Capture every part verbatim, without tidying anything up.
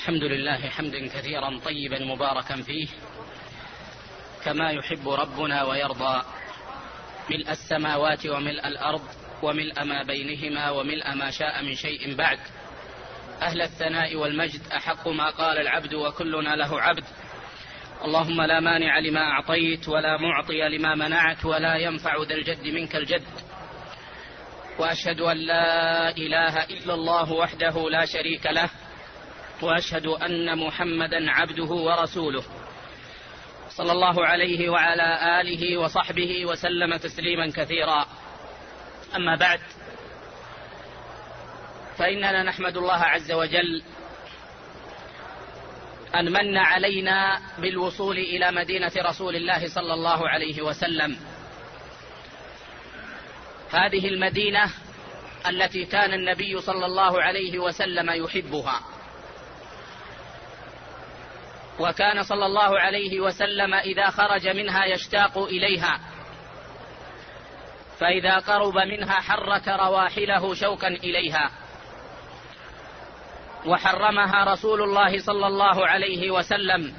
الحمد لله حمدا كثيرا طيبا مباركا فيه كما يحب ربنا ويرضى، ملء السماوات وملء الأرض وملء ما بينهما وملء ما شاء من شيء بعد. أهل الثناء والمجد أحق ما قال العبد وكلنا له عبد. اللهم لا مانع لما أعطيت ولا معطي لما منعت ولا ينفع ذا الجد منك الجد. وأشهد أن لا إله إلا الله وحده لا شريك له، وأشهد أن محمدا عبده ورسوله، صلى الله عليه وعلى آله وصحبه وسلم تسليما كثيرا. أما بعد، فإننا نحمد الله عز وجل أن من علينا بالوصول إلى مدينة رسول الله صلى الله عليه وسلم، هذه المدينة التي كان النبي صلى الله عليه وسلم يحبها، وكان صلى الله عليه وسلم إذا خرج منها يشتاق إليها، فإذا قرب منها حرك رواحله شوقا إليها. وحرمها رسول الله صلى الله عليه وسلم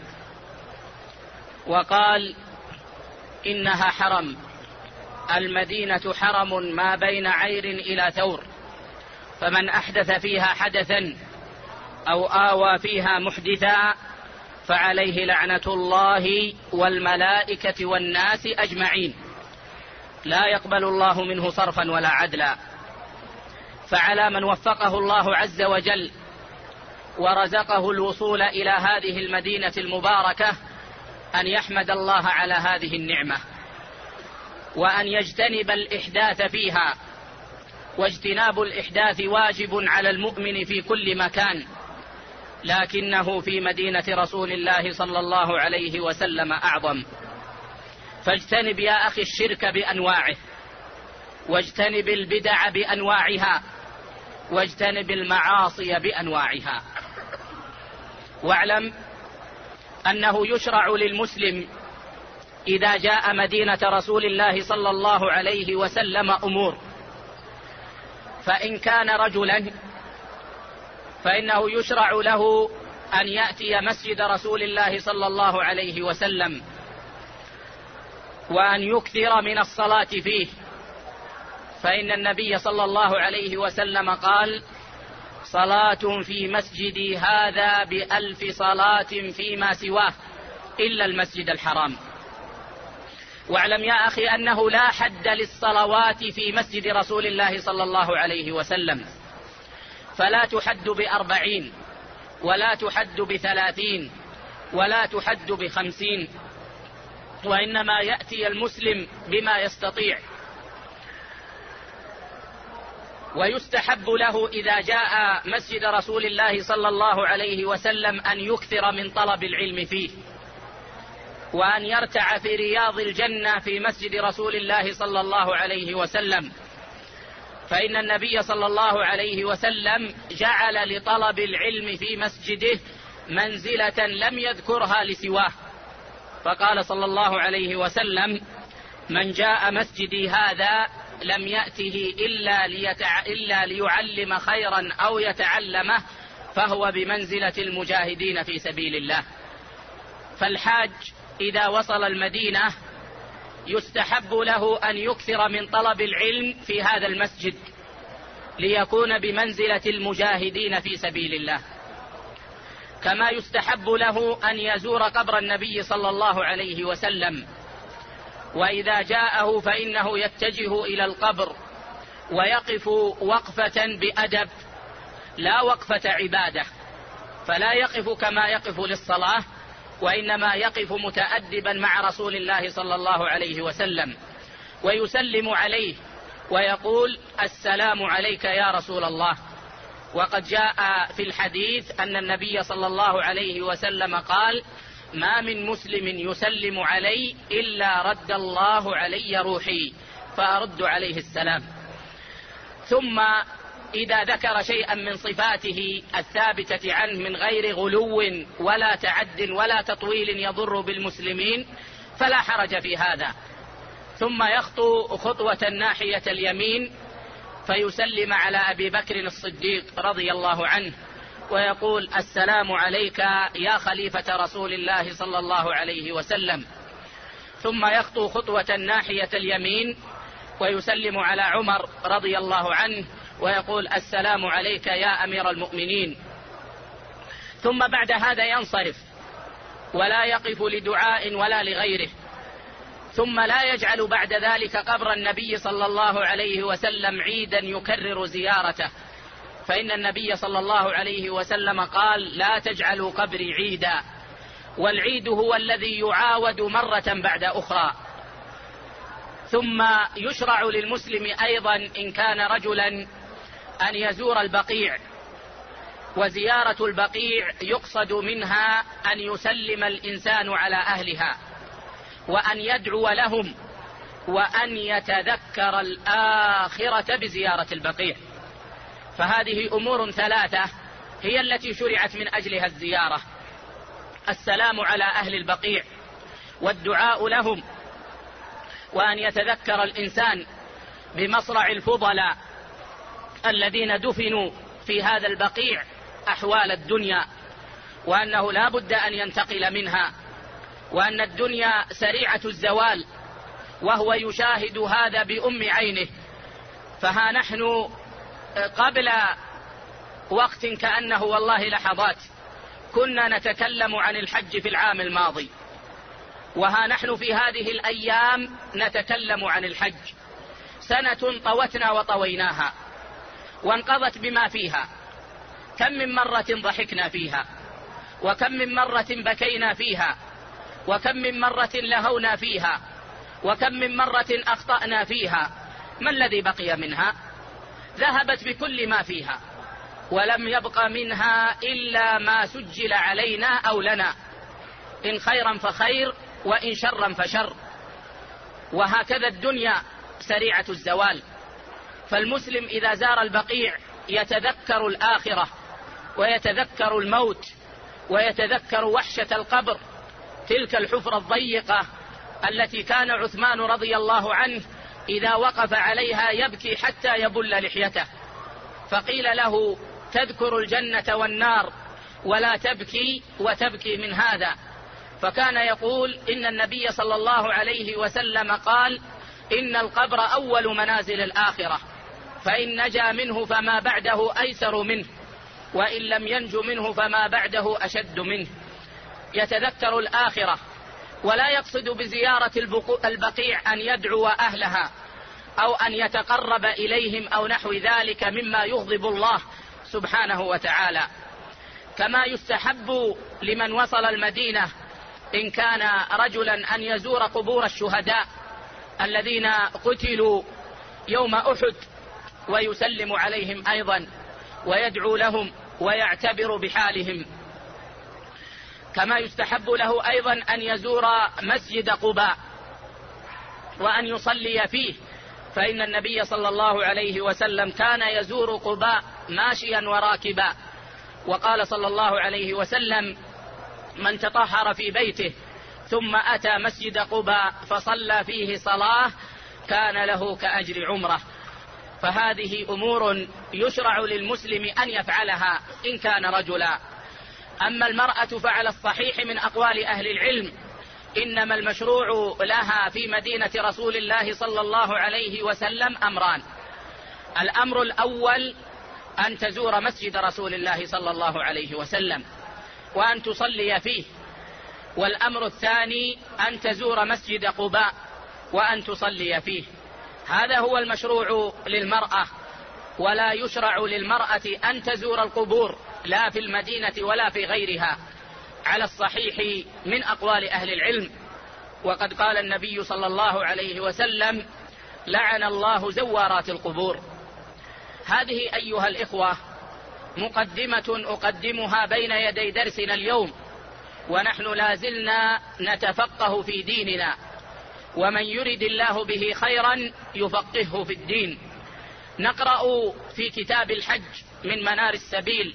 وقال: إنها حرم، المدينة حرم ما بين عير إلى ثور، فمن أحدث فيها حدثا أو آوى فيها محدثا فعليه لعنة الله والملائكة والناس أجمعين، لا يقبل الله منه صرفا ولا عدلا. فعلى من وفقه الله عز وجل ورزقه الوصول إلى هذه المدينة المباركة أن يحمد الله على هذه النعمة، وأن يجتنب الإحداث فيها، واجتناب الإحداث واجب على المؤمن في كل مكان، لكنه في مدينة رسول الله صلى الله عليه وسلم أعظم. فاجتنب يا أخي الشرك بأنواعه، واجتنب البدع بأنواعها، واجتنب المعاصي بأنواعها. واعلم أنه يشرع للمسلم إذا جاء مدينة رسول الله صلى الله عليه وسلم أمور. فإن كان رجلا فإنه يشرع له أن يأتي مسجد رسول الله صلى الله عليه وسلم وأن يكثر من الصلاة فيه، فإن النبي صلى الله عليه وسلم قال: صلاة في مسجدي هذا بألف صلاة فيما سواه إلا المسجد الحرام. واعلم يا أخي أنه لا حد للصلوات في مسجد رسول الله صلى الله عليه وسلم، فلا تحد بأربعين ولا تحد بثلاثين ولا تحد بخمسين، وإنما يأتي المسلم بما يستطيع. ويستحب له إذا جاء مسجد رسول الله صلى الله عليه وسلم أن يكثر من طلب العلم فيه، وأن يرتع في رياض الجنة في مسجد رسول الله صلى الله عليه وسلم، فإن النبي صلى الله عليه وسلم جعل لطلب العلم في مسجده منزلة لم يذكرها لسواه، فقال صلى الله عليه وسلم: من جاء مسجدي هذا لم يأته إلا, ليتع... إلا ليعلم خيرا أو يتعلمه فهو بمنزلة المجاهدين في سبيل الله. فالحاج إذا وصل المدينة يستحب له أن يكثر من طلب العلم في هذا المسجد ليكون بمنزلة المجاهدين في سبيل الله، كما يستحب له أن يزور قبر النبي صلى الله عليه وسلم، وإذا جاءه فإنه يتجه إلى القبر ويقف وقفة بأدب لا وقفة عبادة، فلا يقف كما يقف للصلاة، وإنما يقف متأدبا مع رسول الله صلى الله عليه وسلم، ويسلم عليه ويقول: السلام عليك يا رسول الله. وقد جاء في الحديث أن النبي صلى الله عليه وسلم قال: ما من مسلم يسلم علي إلا رد الله علي روحي فأرد عليه السلام. ثم إذا ذكر شيئا من صفاته الثابتة عنه من غير غلو ولا تعد ولا تطويل يضر بالمسلمين فلا حرج في هذا، ثم يخطو خطوة ناحية اليمين فيسلم على أبي بكر الصديق رضي الله عنه ويقول السلام عليك يا خليفة رسول الله صلى الله عليه وسلم، ثم يخطو خطوة ناحية اليمين ويسلم على عمر رضي الله عنه ويقول السلام عليك يا أمير المؤمنين، ثم بعد هذا ينصرف ولا يقف لدعاء ولا لغيره، ثم لا يجعل بعد ذلك قبر النبي صلى الله عليه وسلم عيدا يكرر زيارته، فإن النبي صلى الله عليه وسلم قال لا تجعلوا قبري عيدا، والعيد هو الذي يعاود مرة بعد أخرى. ثم يشرع للمسلم أيضا إن كان رجلا أن يزور البقيع، وزيارة البقيع يقصد منها أن يسلم الإنسان على أهلها وأن يدعو لهم وأن يتذكر الآخرة بزيارة البقيع، فهذه أمور ثلاثة هي التي شرعت من أجلها الزيارة: السلام على أهل البقيع، والدعاء لهم، وأن يتذكر الإنسان بمصرع الفضلاء الذين دفنوا في هذا البقيع أحوال الدنيا، وأنه لا بد أن ينتقل منها، وأن الدنيا سريعة الزوال، وهو يشاهد هذا بأم عينه. فها نحن قبل وقت كأنه والله لحظات كنا نتكلم عن الحج في العام الماضي، وها نحن في هذه الأيام نتكلم عن الحج. سنة طوتنا وطويناها وانقضت بما فيها، كم من مرة ضحكنا فيها، وكم من مرة بكينا فيها، وكم من مرة لهونا فيها، وكم من مرة أخطأنا فيها. ما الذي بقي منها؟ ذهبت بكل ما فيها، ولم يبق منها إلا ما سجل علينا أو لنا، إن خيرا فخير وإن شرا فشر. وهكذا الدنيا سريعة الزوال، فالمسلم إذا زار البقيع يتذكر الآخرة ويتذكر الموت ويتذكر وحشة القبر، تلك الحفرة الضيقة التي كان عثمان رضي الله عنه إذا وقف عليها يبكي حتى يبل لحيته، فقيل له تذكر الجنة والنار ولا تبكي وتبكي من هذا، فكان يقول إن النبي صلى الله عليه وسلم قال إن القبر أول منازل الآخرة، فإن نجا منه فما بعده أيسر منه، وإن لم ينج منه فما بعده أشد منه. يتذكر الآخرة، ولا يقصد بزيارة البقيع أن يدعو أهلها أو أن يتقرب إليهم أو نحو ذلك مما يغضب الله سبحانه وتعالى. كما يستحب لمن وصل المدينة إن كان رجلا أن يزور قبور الشهداء الذين قتلوا يوم أحد ويسلم عليهم أيضا ويدعو لهم ويعتبر بحالهم. كما يستحب له أيضا أن يزور مسجد قباء وأن يصلي فيه، فإن النبي صلى الله عليه وسلم كان يزور قباء ماشيا وراكبا، وقال صلى الله عليه وسلم من تطهر في بيته ثم أتى مسجد قباء فصلى فيه صلاة كان له كأجر عمره. فهذه أمور يشرع للمسلم أن يفعلها إن كان رجلا. أما المرأة فعلى الصحيح من أقوال أهل العلم إنما المشروع لها في مدينة رسول الله صلى الله عليه وسلم أمران: الأمر الأول أن تزور مسجد رسول الله صلى الله عليه وسلم وأن تصلي فيه، والأمر الثاني أن تزور مسجد قباء وأن تصلي فيه. هذا هو المشروع للمرأة، ولا يشرع للمرأة أن تزور القبور لا في المدينة ولا في غيرها على الصحيح من أقوال أهل العلم. وقد قال النبي صلى الله عليه وسلم لعن الله زوارات القبور. هذه أيها الإخوة مقدمة أقدمها بين يدي درسنا اليوم، ونحن لازلنا نتفقه في ديننا، ومن يرد الله به خيرا يفقهه في الدين. نقرأ في كتاب الحج من منار السبيل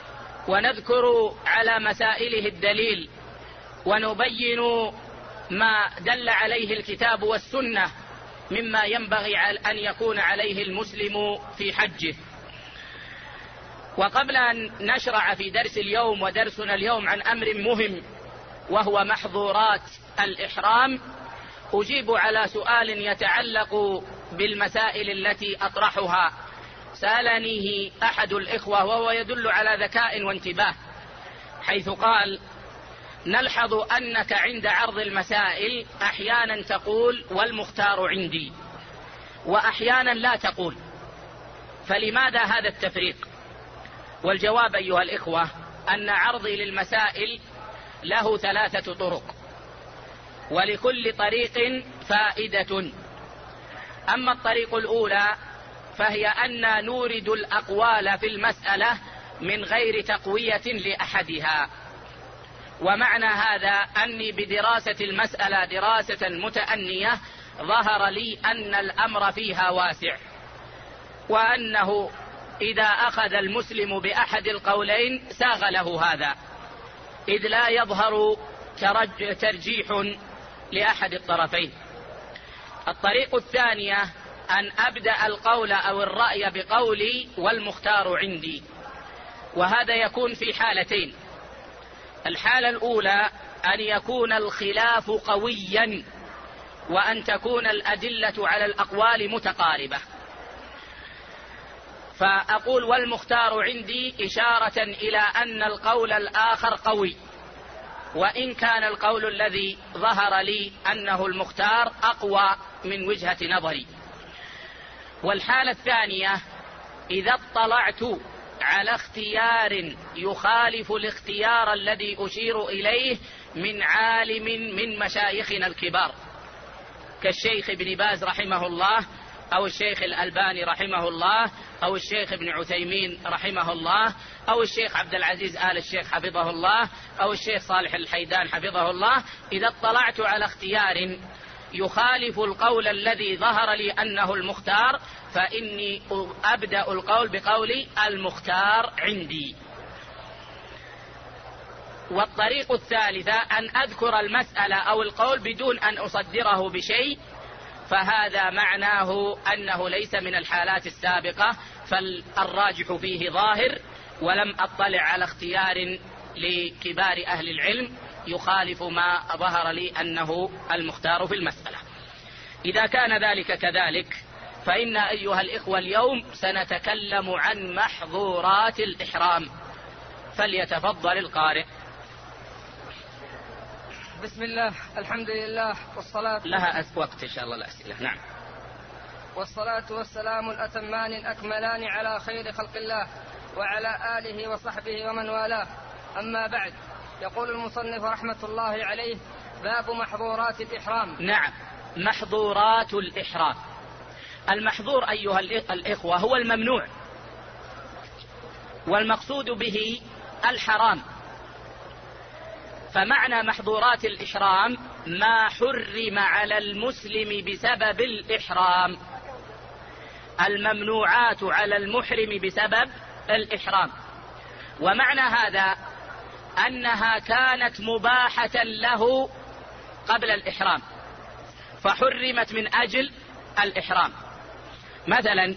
ونذكر على مسائله الدليل، ونبين ما دل عليه الكتاب والسنة مما ينبغي أن يكون عليه المسلم في حجه. وقبل أن نشرع في درس اليوم، ودرسنا اليوم عن أمر مهم وهو محظورات الإحرام، أجيب على سؤال يتعلق بالمسائل التي أطرحها. سألنيه أحد الإخوة وهو يدل على ذكاء وانتباه، حيث قال: نلحظ أنك عند عرض المسائل أحيانا تقول والمختار عندي، وأحيانا لا تقول، فلماذا هذا التفريق؟ والجواب أيها الإخوة أن عرضي للمسائل له ثلاثة طرق، ولكل طريق فائدة. أما الطريق الأولى فهي أن نورد الأقوال في المسألة من غير تقوية لأحدها، ومعنى هذا أني بدراسة المسألة دراسة متأنية ظهر لي أن الأمر فيها واسع، وأنه إذا أخذ المسلم بأحد القولين ساغ له هذا، إذ لا يظهر ترجيح لأحد الطرفين. الطريق الثانية أن أبدأ القول أو الرأي بقولي والمختار عندي، وهذا يكون في حالتين. الحالة الأولى أن يكون الخلاف قويا، وأن تكون الأدلة على الأقوال متقاربة، فأقول والمختار عندي إشارة إلى أن القول الآخر قوي، وإن كان القول الذي ظهر لي أنه المختار أقوى من وجهة نظري. والحالة الثانية إذا اطلعت على اختيار يخالف الاختيار الذي أشير إليه من عالم من مشايخنا الكبار، كالشيخ ابن باز رحمه الله، أو الشيخ الألباني رحمه الله، أو الشيخ ابن عثيمين رحمه الله، أو الشيخ عبد العزيز آل الشيخ حفظه الله، أو الشيخ صالح الحيدان حفظه الله. إذا اطلعت على اختيار يخالف القول الذي ظهر لي أنه المختار فإني أبدأ القول بقولي المختار عندي. والطريق الثالثة أن أذكر المسألة أو القول بدون أن أصدره بشيء، فهذا معناه أنه ليس من الحالات السابقة، فالراجح فيه ظاهر، ولم أطلع على اختيار لكبار أهل العلم يخالف ما ظهر لي أنه المختار في المسألة. إذا كان ذلك كذلك فإن أيها الإخوة اليوم سنتكلم عن محظورات الإحرام، فليتفضل القارئ. بسم الله، الحمد لله، والصلاة لها وقت إن شاء الله الأسئلة. نعم. والصلاة والسلام الأتمان الأكملان على خير خلق الله وعلى آله وصحبه ومن والاه، أما بعد. يقول المصنف رحمة الله عليه: باب محظورات الإحرام. نعم، محظورات الإحرام. المحظور أيها الإخوة هو الممنوع، والمقصود به الحرام. فمعنى محظورات الإحرام ما حرم على المسلم بسبب الإحرام، الممنوعات على المحرم بسبب الإحرام. ومعنى هذا أنها كانت مباحة له قبل الإحرام فحرمت من أجل الإحرام. مثلا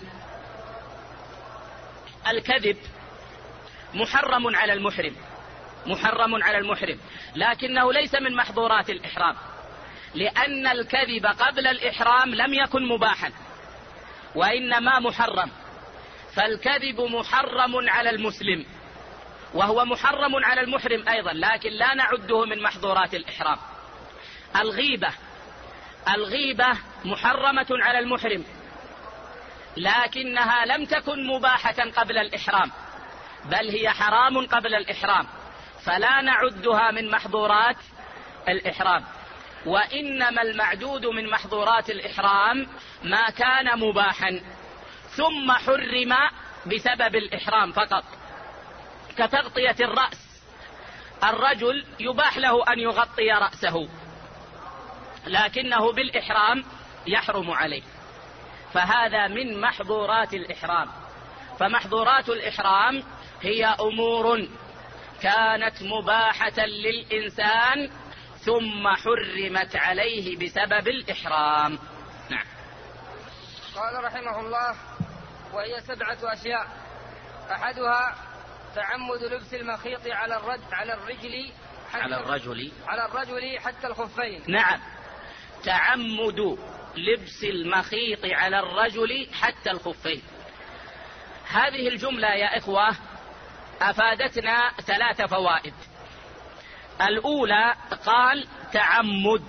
الكذب محرم على المحرم، محرم على المحرم، لكنه ليس من محظورات الإحرام، لأن الكذب قبل الإحرام لم يكن مباحا وإنما محرم. فالكذب محرم على المسلم وهو محرم على المحرم أيضا، لكن لا نعده من محظورات الإحرام. الغيبة الغيبة محرمة على المحرم، لكنها لم تكن مباحة قبل الإحرام، بل هي حرام قبل الإحرام، فلا نعدها من محظورات الإحرام. وإنما المعدود من محظورات الإحرام ما كان مباحا ثم حرم بسبب الإحرام فقط، كتغطية الرأس. الرجل يباح له أن يغطي رأسه، لكنه بالإحرام يحرم عليه، فهذا من محظورات الإحرام. فمحظورات الإحرام هي أمور كانت مباحة للإنسان ثم حرمت عليه بسبب الإحرام. نعم. قال رحمه الله: وهي سبعة أشياء: أحدها تعمد لبس المخيط على الرجل على الرجل حتى على الرجل على الرجل حتى الخفين. نعم، تعمد لبس المخيط على الرجل حتى الخفين. هذه الجملة يا إخوة أفادتنا ثلاث فوائد. الأولى قال تعمد،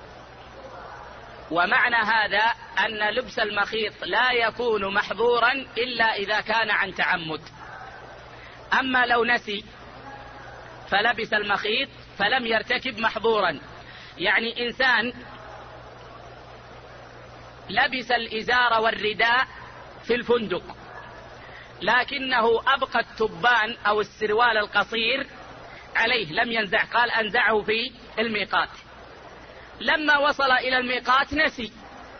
ومعنى هذا أن لبس المخيط لا يكون محظورا إلا إذا كان عن تعمد. أما لو نسي فلبس المخيط فلم يرتكب محظورا. يعني إنسان لبس الإزار والرداء في الفندق لكنه أبقى التبان أو السروال القصير عليه لم ينزع، قال أنزعه في الميقات. لما وصل إلى الميقات نسي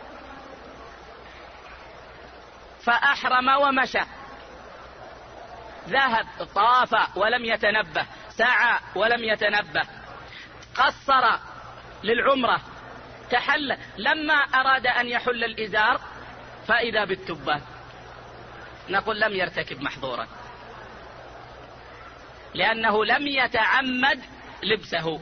فأحرم ومشى، ذهب طاف ولم يتنبه، سعى ولم يتنبه، قصر للعمرة، تحل، لما أراد أن يحل الإزار فإذا بالتبان، نقول لم يرتكب محظورا لأنه لم يتعمد لبسه.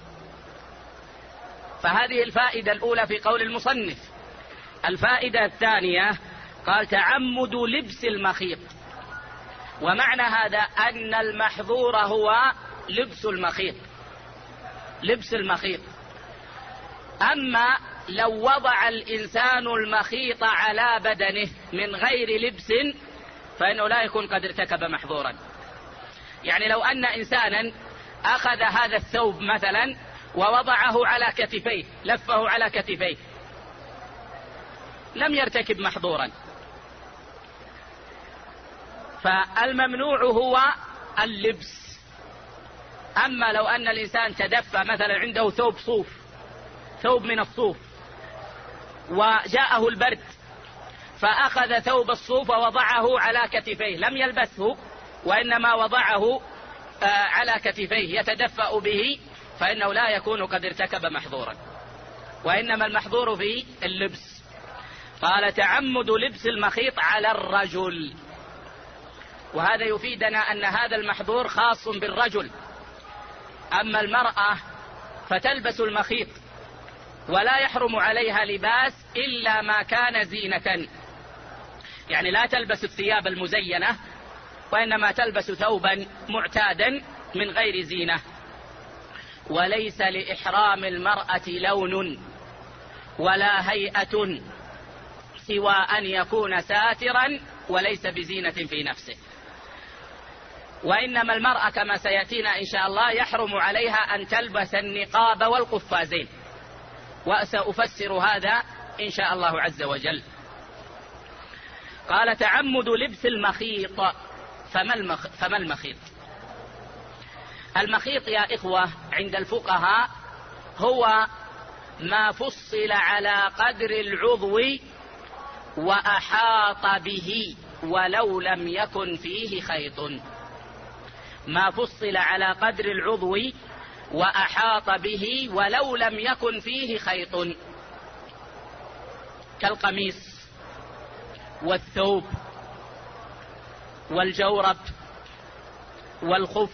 فهذه الفائدة الأولى في قول المصنف. الفائدة الثانية قال تعمد لبس المخيط، ومعنى هذا أن المحظور هو لبس المخيط، لبس المخيط. أما لو وضع الإنسان المخيط على بدنه من غير لبس فإنه لا يكون قد ارتكب محظورا. يعني لو أن إنسانا أخذ هذا الثوب مثلا ووضعه على كتفيه، لفه على كتفيه، لم يرتكب محظورا. فالممنوع هو اللبس. أما لو أن الإنسان تدفى مثلا عنده ثوب صوف، ثوب من الصوف، وجاءه البرد فأخذ ثوب الصوف ووضعه على كتفيه، لم يلبسه وإنما وضعه على كتفيه يتدفأ به، فإنه لا يكون قد ارتكب محظورا، وإنما المحظور في اللبس. قال تعمد لبس المخيط على الرجل، وهذا يفيدنا أن هذا المحظور خاص بالرجل. أما المرأة فتلبس المخيط ولا يحرم عليها لباس إلا ما كان زينة، يعني لا تلبس الثياب المزينة وإنما تلبس ثوبا معتادا من غير زينة. وليس لإحرام المرأة لون ولا هيئة سوى أن يكون ساترا وليس بزينة في نفسه. وإنما المرأة كما سيأتينا إن شاء الله يحرم عليها أن تلبس النقاب والقفازين، وسأفسر هذا إن شاء الله عز وجل. قال تعمد لبس المخيط. فما, المخ... فما المخيط؟ المخيط يا إخوة عند الفقهاء هو ما فصل على قدر العضو وأحاط به ولو لم يكن فيه خيط. ما فصل على قدر العضو وأحاط به ولو لم يكن فيه خيط، كالقميص والثوب والجورب والخف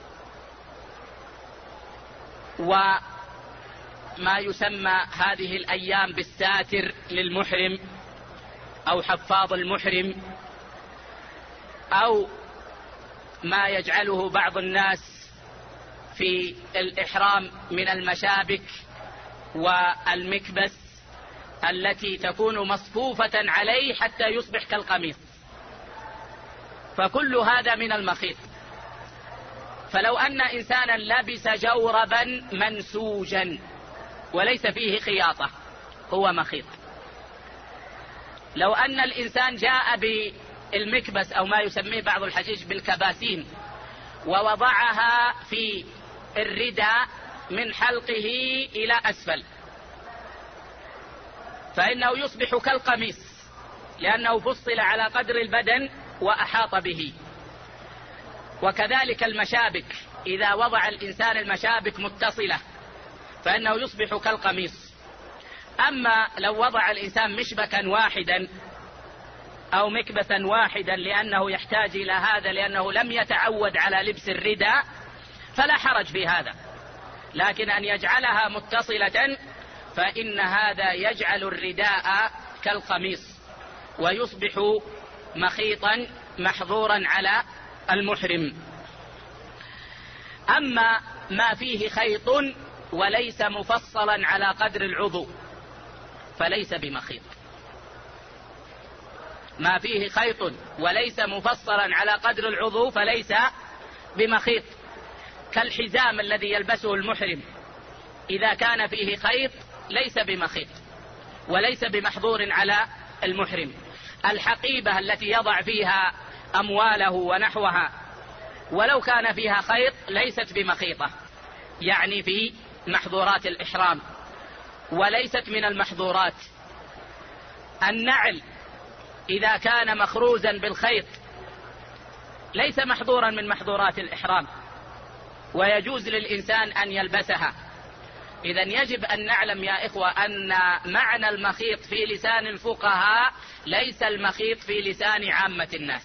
وما يسمى هذه الأيام بالساتر للمحرم أو حفاظ المحرم، أو ما يجعله بعض الناس في الإحرام من المشابك والمكبس التي تكون مصفوفة عليه حتى يصبح كالقميص، فكل هذا من المخيط. فلو أن إنسانا لبس جوربا منسوجا وليس فيه خياطة هو مخيط. لو أن الإنسان جاء بالمكبس أو ما يسميه بعض الحجيج بالكباسين ووضعها في الرداء من حلقه إلى أسفل فإنه يصبح كالقميص لأنه فصل على قدر البدن وأحاط به. وكذلك المشابك، إذا وضع الإنسان المشابك متصلة فإنه يصبح كالقميص. أما لو وضع الإنسان مشبكا واحدا أو مكبسا واحدا لأنه يحتاج إلى هذا لأنه لم يتعود على لبس الرداء فلا حرج في هذا، لكن أن يجعلها متصلة فإن هذا يجعل الرداء كالقميص ويصبح مخيطا محظورا على المحرم. أما ما فيه خيط وليس مفصلا على قدر العضو فليس بمخيط. ما فيه خيط وليس مفصلا على قدر العضو فليس بمخيط، كالحزام الذي يلبسه المحرم إذا كان فيه خيط ليس بمخيط وليس بمحظور على المحرم. الحقيبة التي يضع فيها أمواله ونحوها ولو كان فيها خيط ليست بمخيطة، يعني في محظورات الإحرام وليست من المحظورات. النعل إذا كان مخروزا بالخيط ليس محظورا من محظورات الإحرام ويجوز للإنسان أن يلبسها. إذن يجب أن نعلم يا إخوة أن معنى المخيط في لسان الفقهاء ليس المخيط في لسان عامة الناس،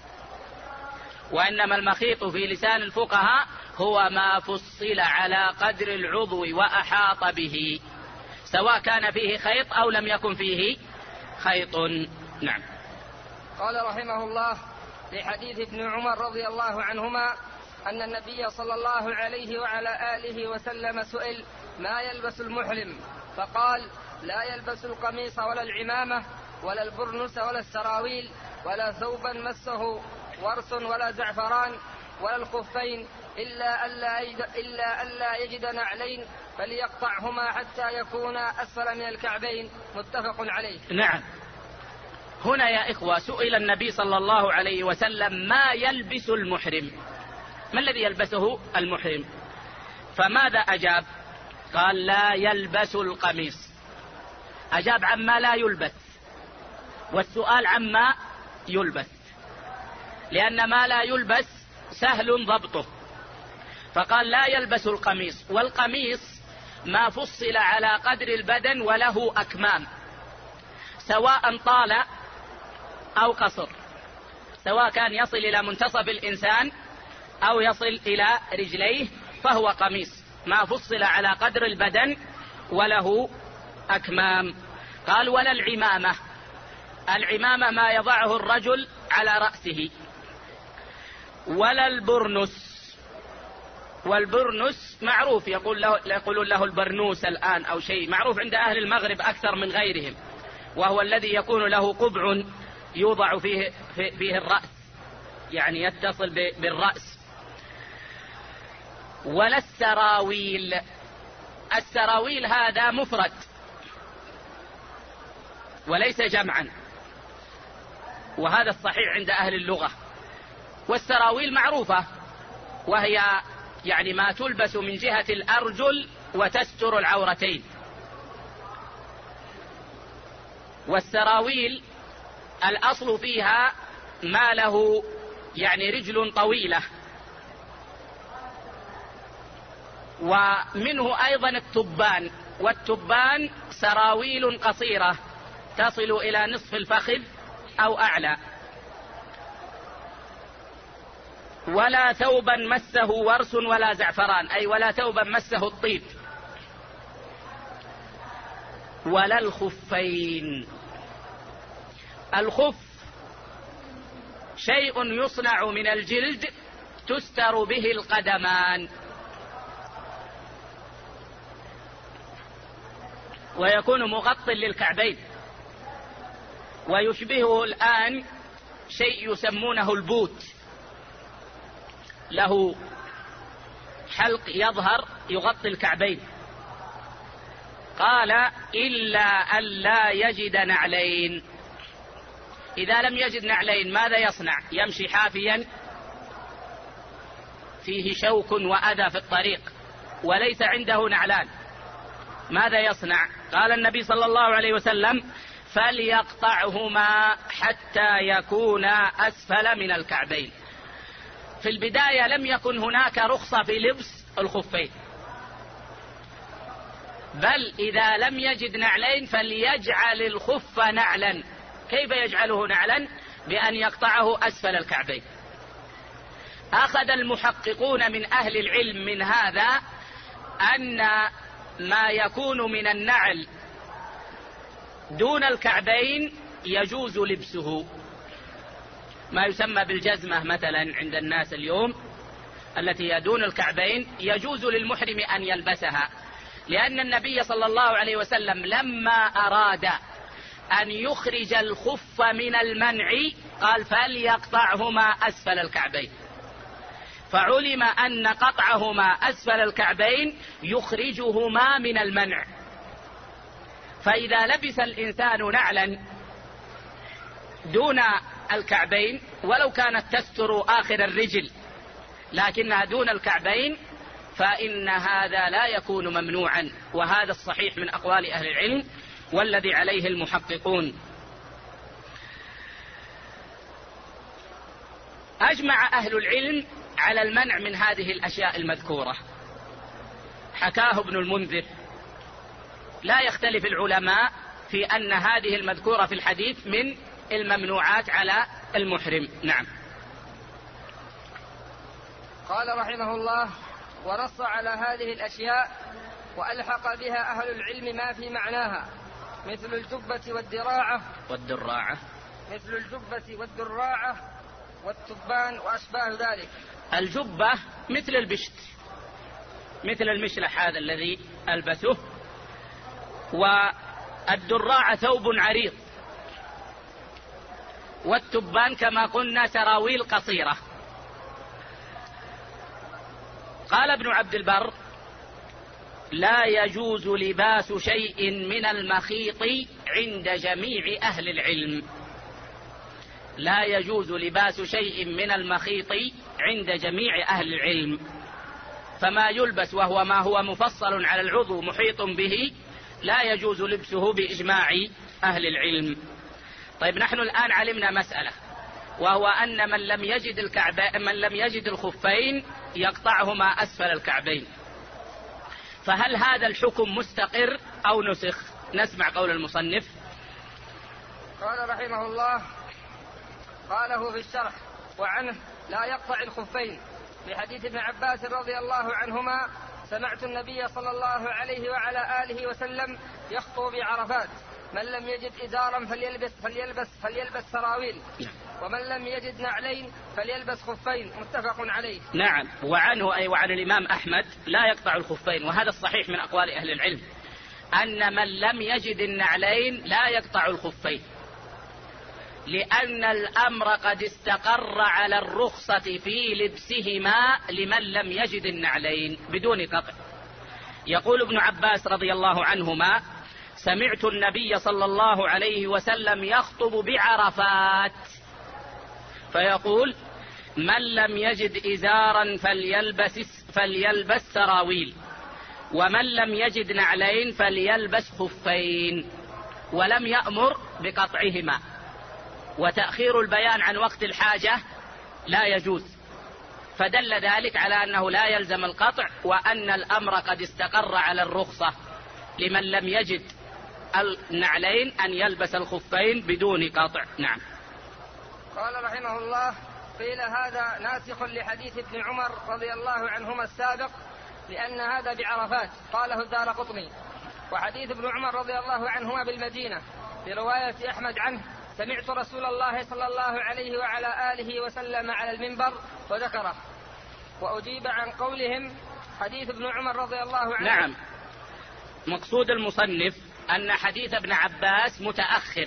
وإنما المخيط في لسان الفقهاء هو ما فصل على قدر العضو وأحاط به، سواء كان فيه خيط أو لم يكن فيه خيط. نعم. قال رحمه الله: لحديث ابن عمر رضي الله عنهما أن النبي صلى الله عليه وعلى آله وسلم سئل: ما يلبس المحرم؟ فقال: لا يلبس القميص ولا العمامة ولا البرنس ولا السراويل ولا ثوبا مسه ورس ولا زعفران ولا الخفين إلا ألا يجد, إلا ألا يجد نعلين فليقطعهما حتى يكونا أسفل من الكعبين. متفق عليه. نعم. هنا يا إخوة سئل النبي صلى الله عليه وسلم: ما يلبس المحرم؟ ما الذي يلبسه المحرم؟ فماذا أجاب؟ قال: لا يلبس القميص. أجاب عما لا يلبس، والسؤال عما يلبس، لأن ما لا يلبس سهل ضبطه، فقال: لا يلبس القميص. والقميص ما فصل على قدر البدن وله أكمام، سواء طال أو قصر، سواء كان يصل إلى منتصف الإنسان أو يصل إلى رجليه فهو قميص ما فصل على قدر البدن وله أكمام. قال: ولا العمامة. العمامة ما يضعه الرجل على رأسه. ولا البرنس. والبرنس معروف، يقول له يقولون له البرنوس الآن أو شيء معروف عند أهل المغرب أكثر من غيرهم، وهو الذي يكون له قبع يوضع فيه, فيه الرأس، يعني يتصل بالرأس. ولا السراويل. السراويل هذا مفرد وليس جمعا، وهذا الصحيح عند أهل اللغة. والسراويل معروفة، وهي يعني ما تلبس من جهة الأرجل وتستر العورتين. والسراويل الأصل فيها ما له يعني رجل طويلة، ومنه أيضا التبان. والتبان سراويل قصيرة تصل إلى نصف الفخذ أو أعلى. ولا ثوبا مسه ورس ولا زعفران، أي ولا ثوبا مسه الطيب. ولا الخفين. الخف شيء يصنع من الجلد تستر به القدمان، ويكون مغطى للكعبين، ويشبهه الآن شيء يسمونه البوت، له حلق يظهر يغطي الكعبين. قال: إلا أن لا يجد نعلين. إذا لم يجد نعلين ماذا يصنع؟ يمشي حافيا فيه شوك وأذى في الطريق وليس عنده نعلان، ماذا يصنع؟ قال النبي صلى الله عليه وسلم: فليقطعهما حتى يكونا أسفل من الكعبين. في البداية لم يكن هناك رخصة في لبس الخفين، بل إذا لم يجد نعلين فليجعل الخف نعلا، كيف يجعله نعلا؟ بأن يقطعه أسفل الكعبين. أخذ المحققون من أهل العلم من هذا أن ما يكون من النعل دون الكعبين يجوز لبسه، ما يسمى بالجزمة مثلا عند الناس اليوم التي هي دون الكعبين يجوز للمحرم أن يلبسها، لأن النبي صلى الله عليه وسلم لما أراد أن يخرج الخف من المنع قال فليقطعهما أسفل الكعبين، فعلم أن قطعهما أسفل الكعبين يخرجهما من المنع. فإذا لبس الإنسان نعلا دون الكعبين ولو كانت تستر آخر الرجل لكنها دون الكعبين فإن هذا لا يكون ممنوعا، وهذا الصحيح من أقوال أهل العلم والذي عليه المحققون. أجمع أهل العلم على المنع من هذه الأشياء المذكورة، حكاه ابن المنذر. لا يختلف العلماء في أن هذه المذكورة في الحديث من الممنوعات على المحرم. نعم. قال رحمه الله: ونص على هذه الأشياء وألحق بها أهل العلم ما في معناها مثل الجبة والدراعة والدراعة مثل الجبة والدراعة والتبان وأشباه ذلك. الجبة مثل البشت، مثل المشلح هذا الذي ألبسه، والدراعة ثوب عريض، والتبان كما قلنا سراويل قصيرة. قال ابن عبد البر: لا يجوز لباس شيء من المخيط عند جميع أهل العلم. لا يجوز لباس شيء من المخيط عند جميع أهل العلم، فما يلبس وهو ما هو مفصل على العضو محيط به لا يجوز لبسه بإجماع أهل العلم. طيب، نحن الآن علمنا مسألة، وهو أن من لم يجد الكعبين من لم يجد الخفين يقطعهما أسفل الكعبين، فهل هذا الحكم مستقر أو نسخ؟ نسمع قول المصنف. قال رحمه الله: قاله في الشرح: وعنه لا يقطع الخفين، لحديث ابن عباس رضي الله عنهما: سمعت النبي صلى الله عليه وعلى آله وسلم يخطب بعرفات: من لم يجد إزارا فليلبس فليلبس فليلبس سراويل، ومن لم يجد نعلين فليلبس خفين. متفق عليه. نعم. وعنه أي وعن الإمام أحمد لا يقطع الخفين، وهذا الصحيح من أقوال أهل العلم أن من لم يجد النعلين لا يقطع الخفين، لأن الأمر قد استقر على الرخصة في لبسهما لمن لم يجد النعلين بدون قطع. يقول ابن عباس رضي الله عنهما: سمعت النبي صلى الله عليه وسلم يخطب بعرفات فيقول: من لم يجد إزارا فليلبس, فليلبس سراويل، ومن لم يجد نعلين فليلبس خفين، ولم يأمر بقطعهما. وتأخير البيان عن وقت الحاجة لا يجوز، فدل ذلك على أنه لا يلزم القطع، وأن الأمر قد استقر على الرخصة لمن لم يجد النعلين أن يلبس الخفين بدون قطع. نعم. قال رحمه الله: قيل هذا ناسخ لحديث ابن عمر رضي الله عنهما السابق، لأن هذا بعرفات. قاله الدارقطني. وحديث ابن عمر رضي الله عنهما بالمدينة برواية أحمد عنه: سمعت رسول الله صلى الله عليه وعلى آله وسلم على المنبر وذكره. وأجيب عن قولهم حديث ابن عمر رضي الله عنه. نعم. مقصود المصنف أن حديث ابن عباس متأخر،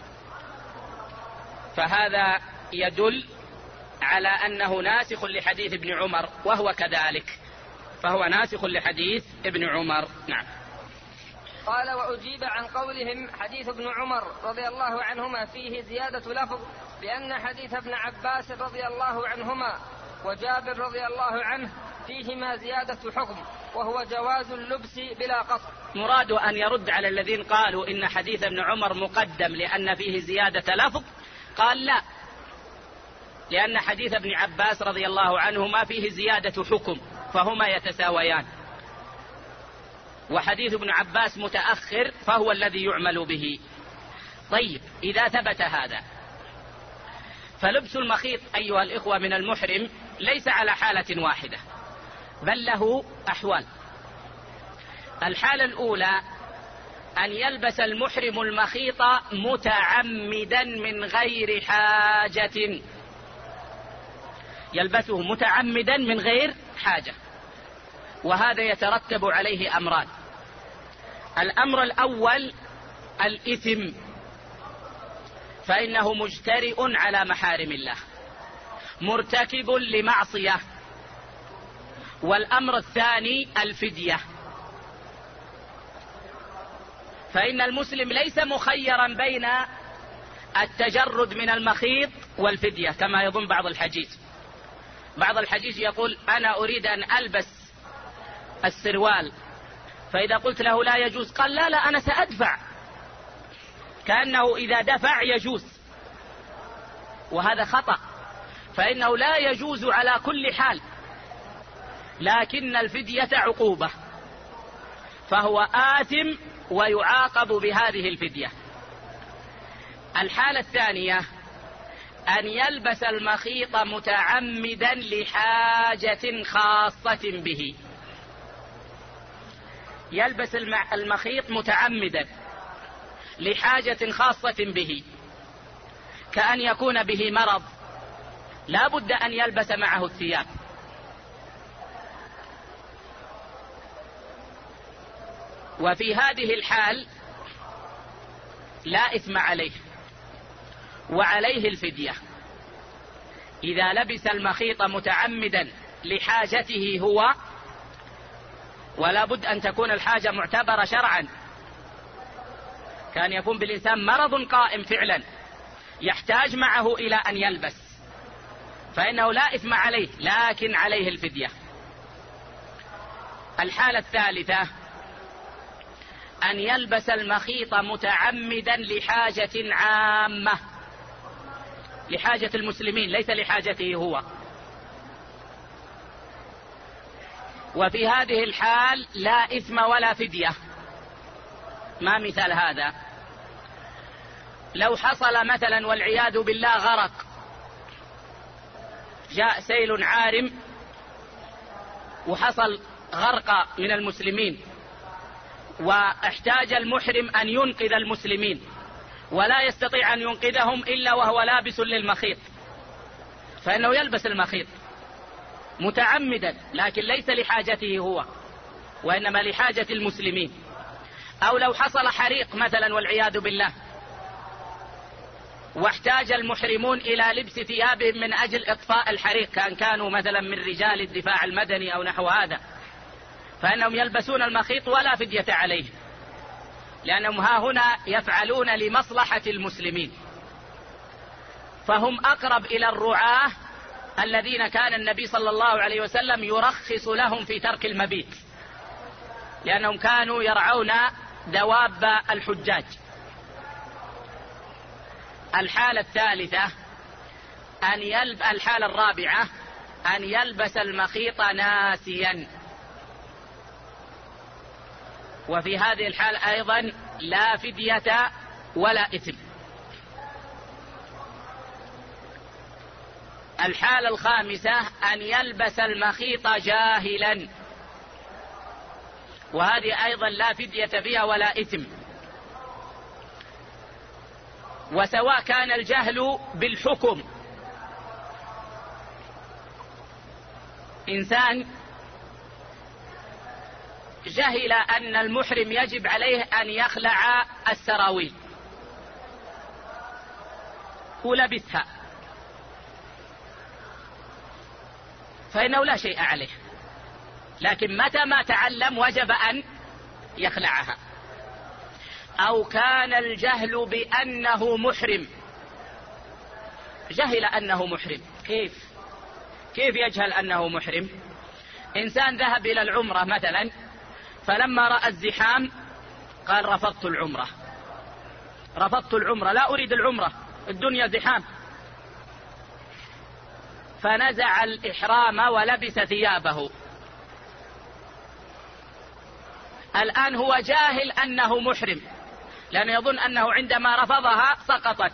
فهذا يدل على أنه ناسخ لحديث ابن عمر، وهو كذلك، فهو ناسخ لحديث ابن عمر. نعم. قال: وأجيب عن قولهم حديث ابن عمر رضي الله عنهما فيه زيادة لفظ، لأن حديث ابن عباس رضي الله عنهما وجابر رضي الله عنه فيهما زيادة حكم، وهو جواز اللبس بلا قطع. مراد أن يرد على الذين قالوا إن حديث ابن عمر مقدم لأن فيه زيادة لفظ، قال لا، لأن حديث ابن عباس رضي الله عنهما فيه زيادة حكم، فهما يتساويان، وحديث ابن عباس متأخر فهو الذي يعمل به. طيب إذا ثبت هذا، فلبس المخيط أيها الإخوة من المحرم ليس على حالة واحدة، بل له أحوال. الحالة الأولى أن يلبس المحرم المخيط متعمدا من غير حاجة، يلبسه متعمدا من غير حاجة، وهذا يترتب عليه أمران. الأمر الأول الإثم، فإنه مجترئ على محارم الله، مرتكب لمعصية. والأمر الثاني الفدية، فإن المسلم ليس مخيرا بين التجرد من المخيط والفدية كما يظن بعض الحجيج. بعض الحجيج يقول أنا أريد أن ألبس السروال، فإذا قلت له لا يجوز قال لا لا أنا سأدفع، كأنه إذا دفع يجوز، وهذا خطأ، فإنه لا يجوز على كل حال، لكن الفدية عقوبة، فهو آثم ويعاقب بهذه الفدية. الحالة الثانية أن يلبس المخيط متعمدا لحاجة خاصة به، يلبس المخيط متعمدا لحاجة خاصة به، كأن يكون به مرض لا بد أن يلبس معه الثياب، وفي هذه الحال لا إثم عليه وعليه الفدية. إذا لبس المخيط متعمدا لحاجته هو، ولا بد أن تكون الحاجة معتبرة شرعا، كان يكون بالإنسان مرض قائم فعلا يحتاج معه إلى أن يلبس، فإنه لا إثم عليه لكن عليه الفدية. الحالة الثالثة أن يلبس المخيط متعمدا لحاجة عامة، لحاجة المسلمين ليس لحاجته هو، وفي هذه الحال لا إثم ولا فدية. ما مثال هذا؟ لو حصل مثلا والعياذ بالله غرق، جاء سيل عارم وحصل غرق من المسلمين، واحتاج المحرم أن ينقذ المسلمين ولا يستطيع أن ينقذهم إلا وهو لابس للمخيط، فإنه يلبس المخيط متعمدا، لكن ليس لحاجته هو وإنما لحاجة المسلمين. أو لو حصل حريق مثلا والعياذ بالله، واحتاج المحرمون إلى لبس ثيابهم من أجل إطفاء الحريق، كان كانوا مثلا من رجال الدفاع المدني أو نحو هذا، فإنهم يلبسون المخيط ولا فدية عليهم، لأنهم ها هنا يفعلون لمصلحة المسلمين، فهم أقرب إلى الرعاة الذين كان النبي صلى الله عليه وسلم يرخص لهم في ترك المبيت، لأنهم كانوا يرعون دواب الحجاج. الحالة الثالثة أن يلب الحالة الرابعة أن يلبس المخيط ناسيا، وفي هذه الحالة أيضا لا فدية ولا إثم. الحالة الخامسة أن يلبس المخيط جاهلا، وهذه أيضا لا فدية فيها ولا إثم، وسواء كان الجهل بالحكم، إنسان جهل أن المحرم يجب عليه أن يخلع السراويل ولبسها، فإنه لا شيء عليه، لكن متى ما تعلم وجب أن يخلعها. أو كان الجهل بأنه محرم، جهل أنه محرم، كيف كيف يجهل أنه محرم؟ إنسان ذهب إلى العمرة مثلا، فلما رأى الزحام قال رفضت العمرة، رفضت العمرة لا أريد العمرة، الدنيا زحام، فنزع الإحرام ولبس ثيابه. الآن هو جاهل أنه محرم، لأنه يظن أنه عندما رفضها سقطت.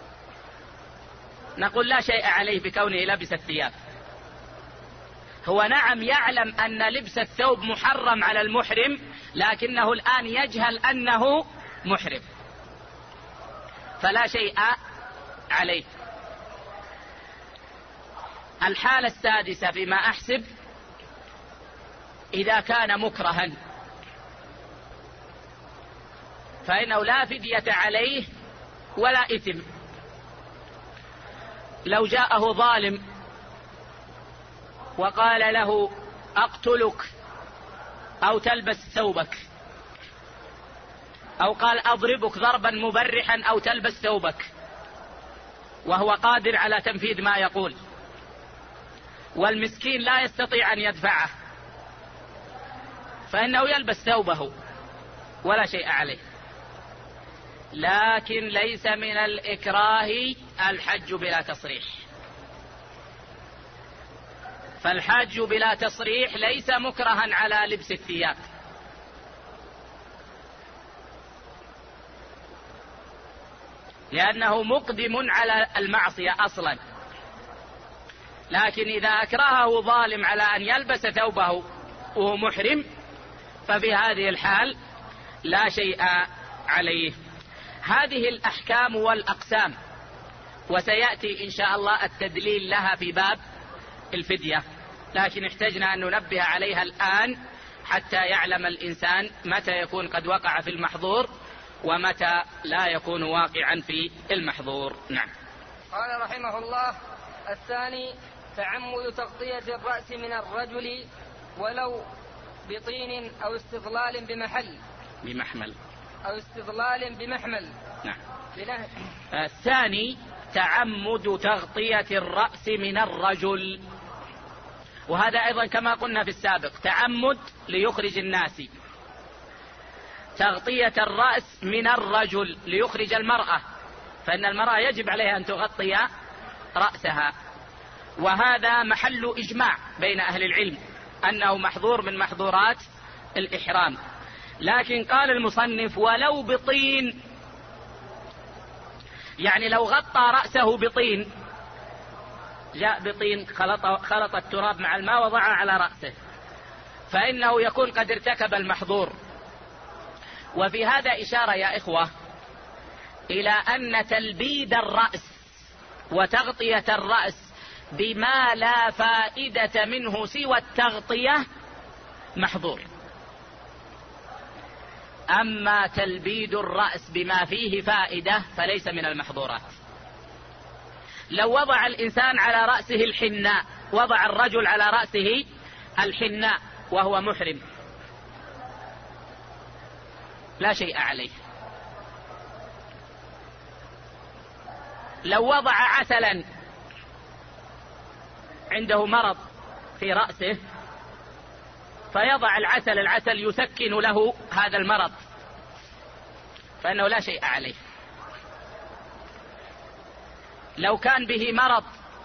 نقول لا شيء عليه بكونه لبس الثياب. هو نعم يعلم أن لبس الثوب محرم على المحرم، لكنه الآن يجهل أنه محرم، فلا شيء عليه. الحالة السادسة فيما أحسب إذا كان مكرها، فإنه لا فدية عليه ولا إثم. لو جاءه ظالم وقال له أقتلك أو تلبس ثوبك، أو قال أضربك ضربا مبرحا أو تلبس ثوبك، وهو قادر على تنفيذ ما يقول، والمسكين لا يستطيع أن يدفعه، فإنه يلبس ثوبه ولا شيء عليه. لكن ليس من الإكراه الحج بلا تصريح، فالحج بلا تصريح ليس مكرها على لبس الثياب، لأنه مقدم على المعصية أصلا. لكن إذا أكرهه ظالم على أن يلبس ثوبه وهو محرم، ففي هذه الحال لا شيء عليه. هذه الأحكام والأقسام، وسيأتي إن شاء الله التدليل لها في باب الفدية، لكن احتجنا أن ننبه عليها الآن حتى يعلم الإنسان متى يكون قد وقع في المحظور ومتى لا يكون واقعا في المحظور. نعم. قال رحمه الله: الثاني تعمد تغطية الرأس من الرجل ولو بطين أو استظلال بمحل بمحمل أو استظلال بمحمل. نعم. بنهج. الثاني تعمد تغطية الرأس من الرجل، وهذا أيضا كما قلنا في السابق تعمد ليخرج الناس، تغطية الرأس من الرجل ليخرج المرأة، فإن المرأة يجب عليها أن تغطي رأسها، وهذا محل إجماع بين أهل العلم أنه محظور من محظورات الإحرام. لكن قال المصنف: ولو بطين، يعني لو غطى رأسه بطين، جاء بطين خلط, خلط التراب مع الماء وضعه على رأسه، فإنه يكون قد ارتكب المحظور. وفي هذا إشارة يا إخوة إلى أن تلبيد الرأس وتغطية الرأس بما لا فائدة منه سوى التغطية محظور، أما تلبيد الرأس بما فيه فائدة فليس من المحظورات. لو وضع الإنسان على رأسه الحناء، وضع الرجل على رأسه الحناء وهو محرم، لا شيء عليه. لو وضع عسلا، عنده مرض في رأسه فيضع العسل، العسل يسكن له هذا المرض، فإنه لا شيء عليه. لو كان به مرض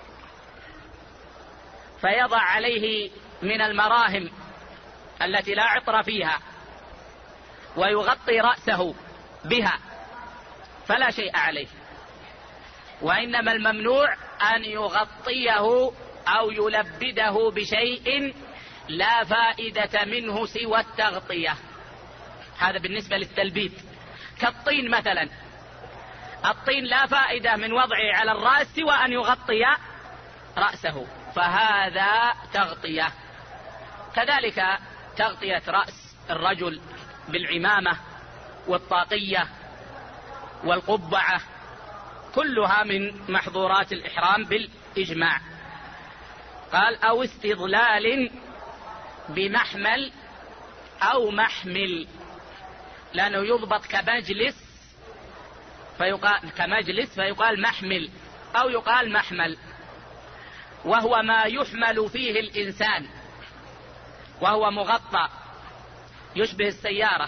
فيضع عليه من المراهم التي لا عطر فيها ويغطي رأسه بها، فلا شيء عليه. وإنما الممنوع أن يغطيه أو يلبده بشيء لا فائدة منه سوى التغطية. هذا بالنسبة للتلبيد. كالطين مثلا، الطين لا فائدة من وضعه على الرأس سوى أن يغطي رأسه، فهذا تغطية. كذلك تغطية رأس الرجل بالعمامة والطاقية والقبعة، كلها من محظورات الإحرام بالإجماع. قال: أو استظلال بمحمل أو محمل، لأنه يضبط كمجلس فيقال كمجلس فيقال محمل أو يقال محمل، وهو ما يحمل فيه الإنسان وهو مغطى، يشبه السيارة.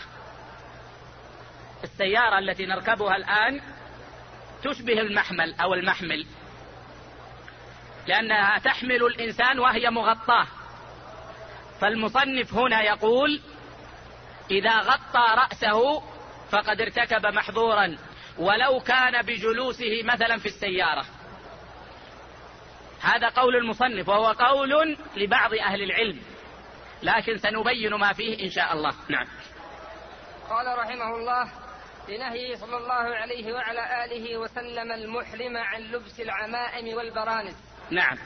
السيارة التي نركبها الآن تشبه المحمل أو المحمل، لأنها تحمل الإنسان وهي مغطاة. فالمصنف هنا يقول: إذا غطى رأسه فقد ارتكب محظورا ولو كان بجلوسه مثلا في السيارة. هذا قول المصنف، وهو قول لبعض أهل العلم، لكن سنبين ما فيه إن شاء الله. نعم. قال رحمه الله: لنهيه صلى الله عليه وعلى آله وسلم المحرم عن لبس العمائم والبرانس. نعم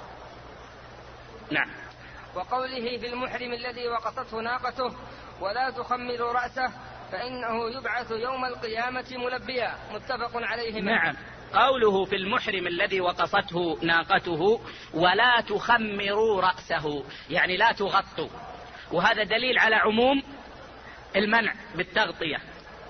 نعم. وقوله في المحرم الذي وقصته ناقته: ولا تخمر رأسه فإنه يبعث يوم القيامة ملبيا. متفق عليه. نعم. قوله في المحرم الذي وقصته ناقته: ولا تخمروا رأسه، يعني لا تغطوا، وهذا دليل على عموم المنع بالتغطية،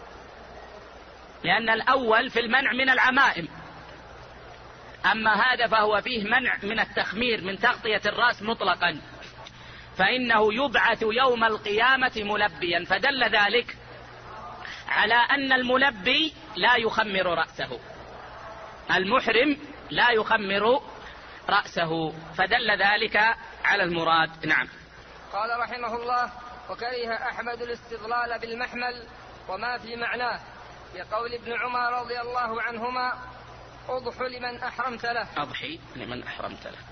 لأن الأول في المنع من العمائم، أما هذا فهو فيه منع من التخمير من تغطية الرأس مطلقا، فإنه يبعث يوم القيامة ملبيا، فدل ذلك على أن الملبي لا يخمر رأسه، المحرم لا يخمر رأسه، فدل ذلك على المراد. نعم. قال رحمه الله: وكره أحمد الاستظلال بالمحمل وما في معناه، لقول ابن عمر رضي الله عنهما: أضح لمن أحرمت له. أضحي لمن أحرمت له.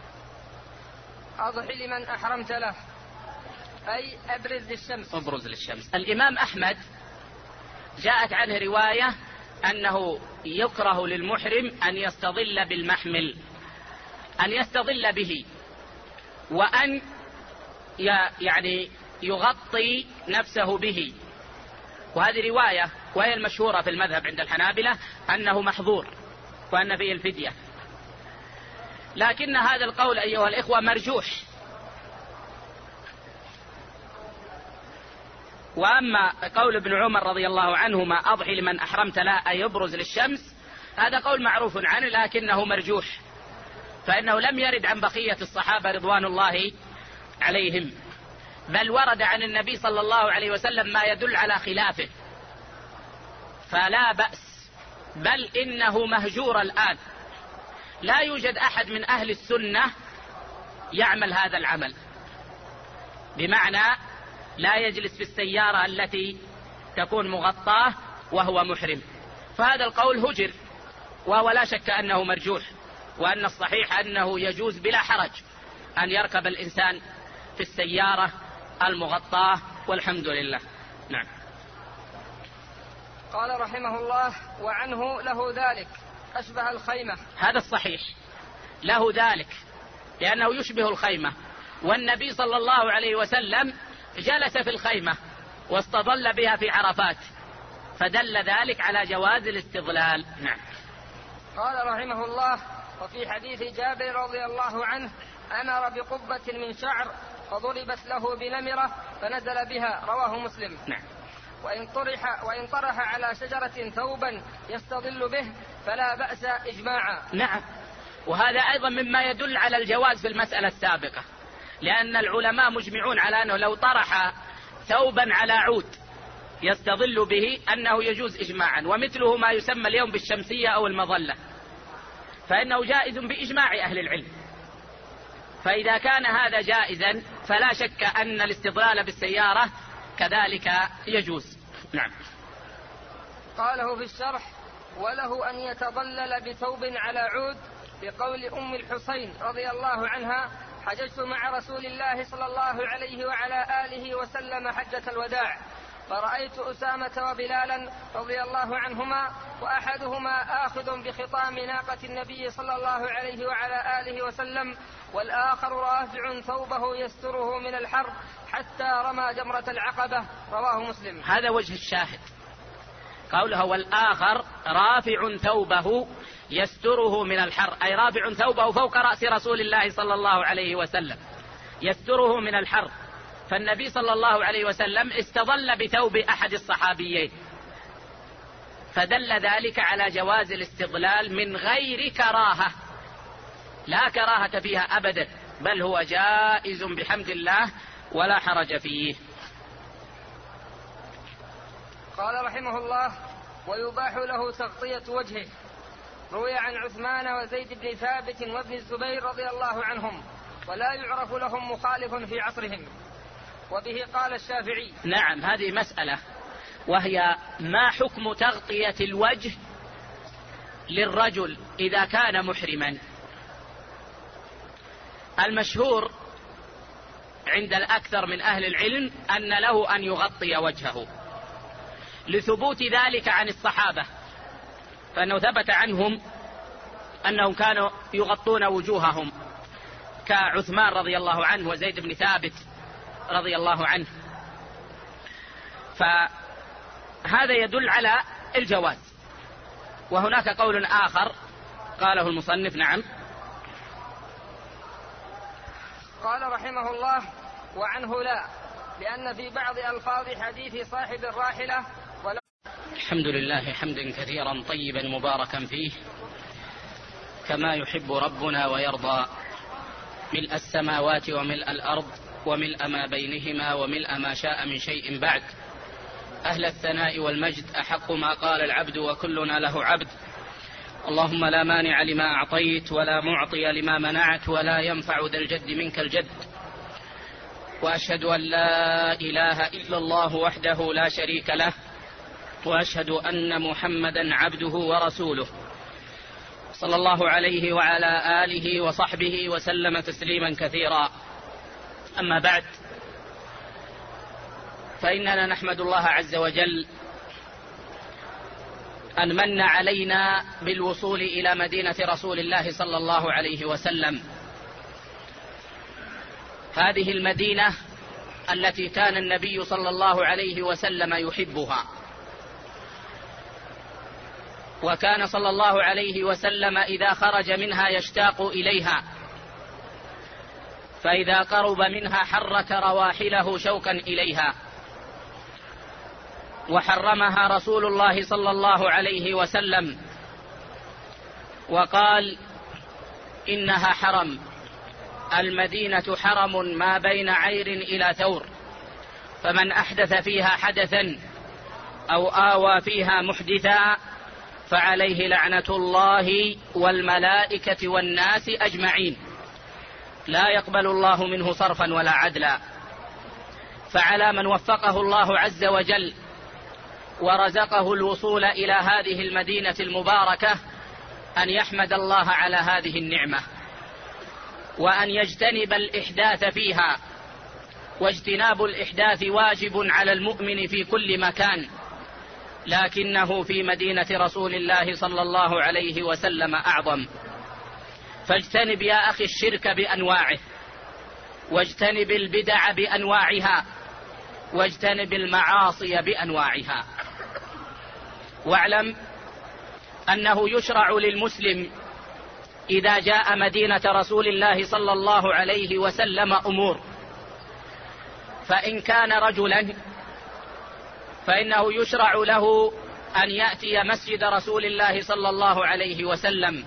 أضح لمن أحرمت له أي أبرز للشمس. أبرز للشمس. الإمام أحمد جاءت عنه رواية أنه يكره للمحرم أن يستظل بالمحمل، أن يستظل به، وأن يعني يغطي نفسه به، وهذه رواية وهي المشهورة في المذهب عند الحنابلة أنه محظور وأن فيه الفدية، لكن هذا القول أيها الإخوة مرجوح. وأما قول ابن عمر رضي الله عنهما: أضحي لمن أحرمت له أي يبرز للشمس، هذا قول معروف عنه لكنه مرجوح، فإنه لم يرد عن بقية الصحابة رضوان الله عليهم، بل ورد عن النبي صلى الله عليه وسلم ما يدل على خلافه، فلا بأس، بل إنه مهجور الآن، لا يوجد أحد من أهل السنة يعمل هذا العمل، بمعنى لا يجلس في السيارة التي تكون مغطاة وهو محرم، فهذا القول هجر، وهو لا شك أنه مرجوح، وأن الصحيح أنه يجوز بلا حرج أن يركب الإنسان في السيارة المغطاة، والحمد لله. نعم. قال رحمه الله: وعنه له ذلك أشبه الخيمة. هذا الصحيح، له ذلك لأنه يشبه الخيمة، والنبي صلى الله عليه وسلم جلس في الخيمة واستظل بها في عرفات، فدل ذلك على جواز الاستظلال. نعم. قال رحمه الله: وفي حديث جابر رضي الله عنه: أمر بقبة من شعر فضربت له بنمرة فنزل بها. رواه مسلم. نعم. وإن طرح, وإن طرح على شجرة ثوبا يستظل به فلا بأس إجماعا. نعم. وهذا أيضا مما يدل على الجواز في المسألة السابقة، لأن العلماء مجمعون على أنه لو طرح ثوبا على عود يستظل به أنه يجوز إجماعا، ومثله ما يسمى اليوم بالشمسية أو المظلة، فإنه جائز بإجماع أهل العلم، فإذا كان هذا جائزا فلا شك أن الاستظلال بالسيارة كذلك يجوز. نعم. قاله في الشرح: وله أن يتظلل بثوب على عود، بقول أم الحسين رضي الله عنها: حججت مع رسول الله صلى الله عليه وعلى آله وسلم حجة الوداع، فرأيت أسامة وبلالا رضي الله عنهما، وأحدهما آخذ بخطام ناقة النبي صلى الله عليه وعلى آله وسلم، والآخر رافع ثوبه يستره من الحر حتى رمى جمرة العقبة. رواه مسلم. هذا وجه الشاهد، قوله والآخر رافع ثوبه يستره من الحر، أي رافع ثوبه فوق رأس رسول الله صلى الله عليه وسلم يستره من الحر، فالنبي صلى الله عليه وسلم استظل بثوب أحد الصحابيين، فدل ذلك على جواز الاستظلال من غير كراهة، لا كراهة فيها أبدا، بل هو جائز بحمد الله ولا حرج فيه. قال رحمه الله: ويباح له تغطية وجهه. روي عن عثمان وزيد بن ثابت وابن الزبير رضي الله عنهم، ولا يعرف لهم مخالف في عصرهم، وبه قال الشافعي. نعم، هذه مسألة وهي ما حكم تغطية الوجه للرجل إذا كان محرما. المشهور عند الأكثر من أهل العلم أن له أن يغطي وجهه، لثبوت ذلك عن الصحابة، فأنه ثبت عنهم أنهم كانوا يغطون وجوههم، كعثمان رضي الله عنه وزيد بن ثابت رضي الله عنه. فهذا يدل على الجواز. وهناك قول آخر قاله المصنف. نعم. قال رحمه الله: وعنه لا، لأن في بعض ألفاظ حديث صاحب الراحلة ولا. الحمد لله حمدا كثيرا طيبا مباركا فيه، كما يحب ربنا ويرضى، ملء السماوات وملء الأرض وملء ما بينهما وملء ما شاء من شيء بعد. أهل الثناء والمجد أحق ما قال العبد وكلنا له عبد. اللهم لا مانع لما أعطيت ولا معطي لما منعت ولا ينفع ذا الجد منك الجد. وأشهد أن لا إله إلا الله وحده لا شريك له، وأشهد أن محمدا عبده ورسوله، صلى الله عليه وعلى آله وصحبه وسلم تسليما كثيرا. أما بعد، فإننا نحمد الله عز وجل أن من علينا بالوصول إلى مدينة رسول الله صلى الله عليه وسلم، هذه المدينة التي كان النبي صلى الله عليه وسلم يحبها، وكان صلى الله عليه وسلم إذا خرج منها يشتاق إليها، فإذا قرب منها حرك رواحله شوقا إليها. وحرمها رسول الله صلى الله عليه وسلم وقال: إنها حرم، المدينة حرم ما بين عير إلى ثور، فمن أحدث فيها حدثا أو آوى فيها محدثا فعليه لعنة الله والملائكة والناس أجمعين، لا يقبل الله منه صرفا ولا عدلا. فعلى من وفقه الله عز وجل ورزقه الوصول إلى هذه المدينة المباركة أن يحمد الله على هذه النعمة، وأن يجتنب الإحداث فيها. واجتناب الإحداث واجب على المؤمن في كل مكان، لكنه في مدينة رسول الله صلى الله عليه وسلم أعظم. فاجتنب يا أخي الشرك بأنواعه، واجتنب البدع بأنواعها، واجتنب المعاصي بأنواعها. واعلم أنه يشرع للمسلم إذا جاء مدينة رسول الله صلى الله عليه وسلم أمور. فإن كان رجلا فإنه يشرع له أن يأتي مسجد رسول الله صلى الله عليه وسلم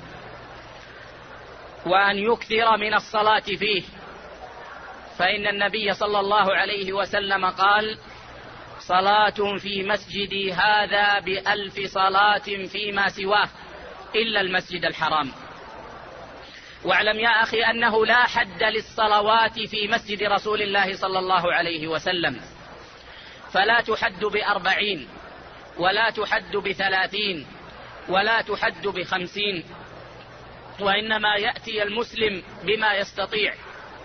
وأن يكثر من الصلاة فيه، فإن النبي صلى الله عليه وسلم قال: صلاة في مسجدي هذا بألف صلاة فيما سواه إلا المسجد الحرام. واعلم يا أخي أنه لا حد للصلوات في مسجد رسول الله صلى الله عليه وسلم، فلا تحد بأربعين ولا تحد بثلاثين ولا تحد بخمسين، وإنما يأتي المسلم بما يستطيع.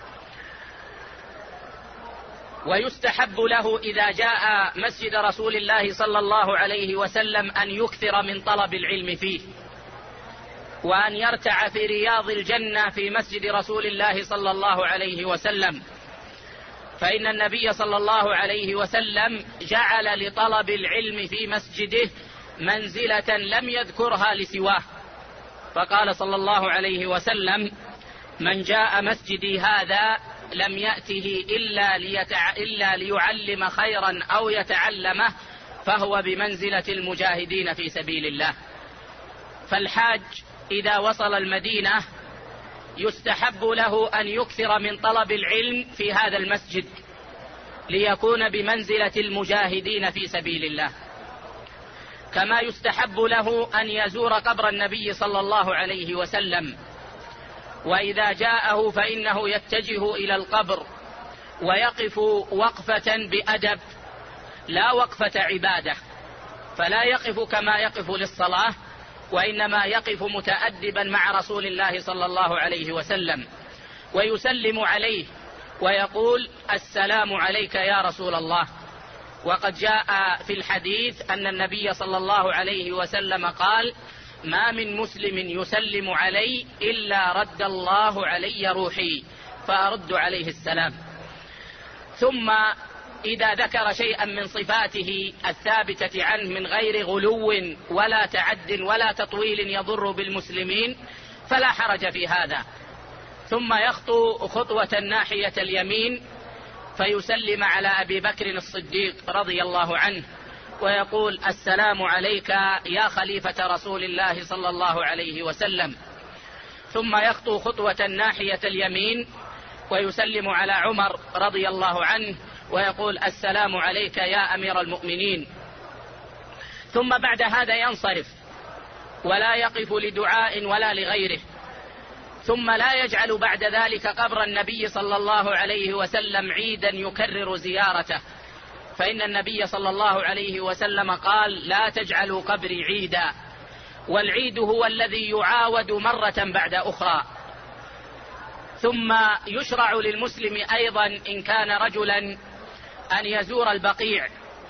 ويستحب له إذا جاء مسجد رسول الله صلى الله عليه وسلم أن يكثر من طلب العلم فيه، وأن يرتع في رياض الجنة في مسجد رسول الله صلى الله عليه وسلم، فإن النبي صلى الله عليه وسلم جعل لطلب العلم في مسجده منزلة لم يذكرها لسواه، فقال صلى الله عليه وسلم: من جاء مسجدي هذا لم يأته إلا, ليتع... إلا ليعلم خيرا أو يتعلمه فهو بمنزلة المجاهدين في سبيل الله. فالحاج إذا وصل المدينة يستحب له أن يكثر من طلب العلم في هذا المسجد ليكون بمنزلة المجاهدين في سبيل الله، كما يستحب له أن يزور قبر النبي صلى الله عليه وسلم، وإذا جاءه فإنه يتجه إلى القبر ويقف وقفة بأدب لا وقفة عبادة، فلا يقف كما يقف للصلاة، وإنما يقف متأدبا مع رسول الله صلى الله عليه وسلم، ويسلم عليه ويقول السلام عليك يا رسول الله. وقد جاء في الحديث أن النبي صلى الله عليه وسلم قال: ما من مسلم يسلم علي إلا رد الله علي روحي فأرد عليه السلام. ثم إذا ذكر شيئا من صفاته الثابتة عنه من غير غلو ولا تعد ولا تطويل يضر بالمسلمين فلا حرج في هذا. ثم يخطو خطوة ناحية اليمين فيسلم على أبي بكر الصديق رضي الله عنه ويقول: السلام عليك يا خليفة رسول الله صلى الله عليه وسلم. ثم يخطو خطوة ناحية اليمين ويسلم على عمر رضي الله عنه ويقول: السلام عليك يا أمير المؤمنين. ثم بعد هذا ينصرف ولا يقف لدعاء ولا لغيره. ثم لا يجعل بعد ذلك قبر النبي صلى الله عليه وسلم عيدا يكرر زيارته، فإن النبي صلى الله عليه وسلم قال: لا تجعلوا قبري عيدا. والعيد هو الذي يعاود مرة بعد أخرى. ثم يشرع للمسلم أيضا إن كان رجلا أن يزور البقيع،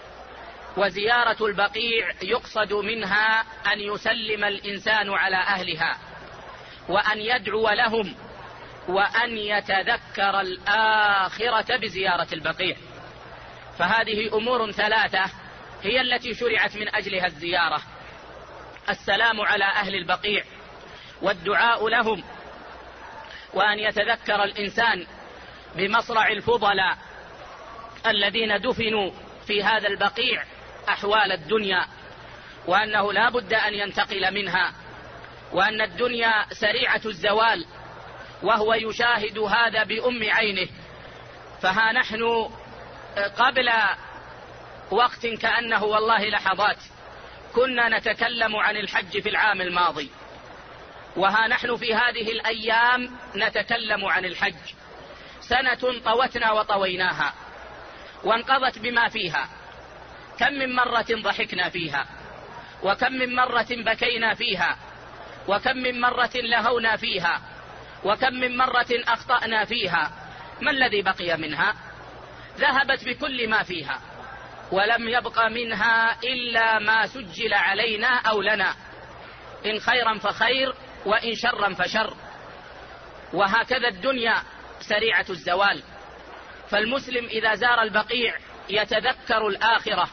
وزيارة البقيع يقصد منها أن يسلم الإنسان على أهلها وأن يدعو لهم وأن يتذكر الآخرة بزيارة البقيع. فهذه أمور ثلاثة هي التي شرعت من أجلها الزيارة: السلام على أهل البقيع، والدعاء لهم، وأن يتذكر الإنسان بمصرع الفضلاء الذين دفنوا في هذا البقيع أحوال الدنيا، وأنه لا بد أن ينتقل منها، وأن الدنيا سريعة الزوال، وهو يشاهد هذا بأم عينه. فها نحن قبل وقت كأنه والله لحظات كنا نتكلم عن الحج في العام الماضي، وها نحن في هذه الأيام نتكلم عن الحج. سنة طوتنا وطويناها وانقضت بما فيها. كم من مرة ضحكنا فيها، وكم من مرة بكينا فيها، وكم من مرة لهونا فيها، وكم من مرة أخطأنا فيها. ما الذي بقي منها؟ ذهبت بكل ما فيها، ولم يبق منها إلا ما سجل علينا أو لنا، إن خيرا فخير وإن شرا فشر. وهكذا الدنيا سريعة الزوال. فالمسلم إذا زار البقيع يتذكر الآخرة،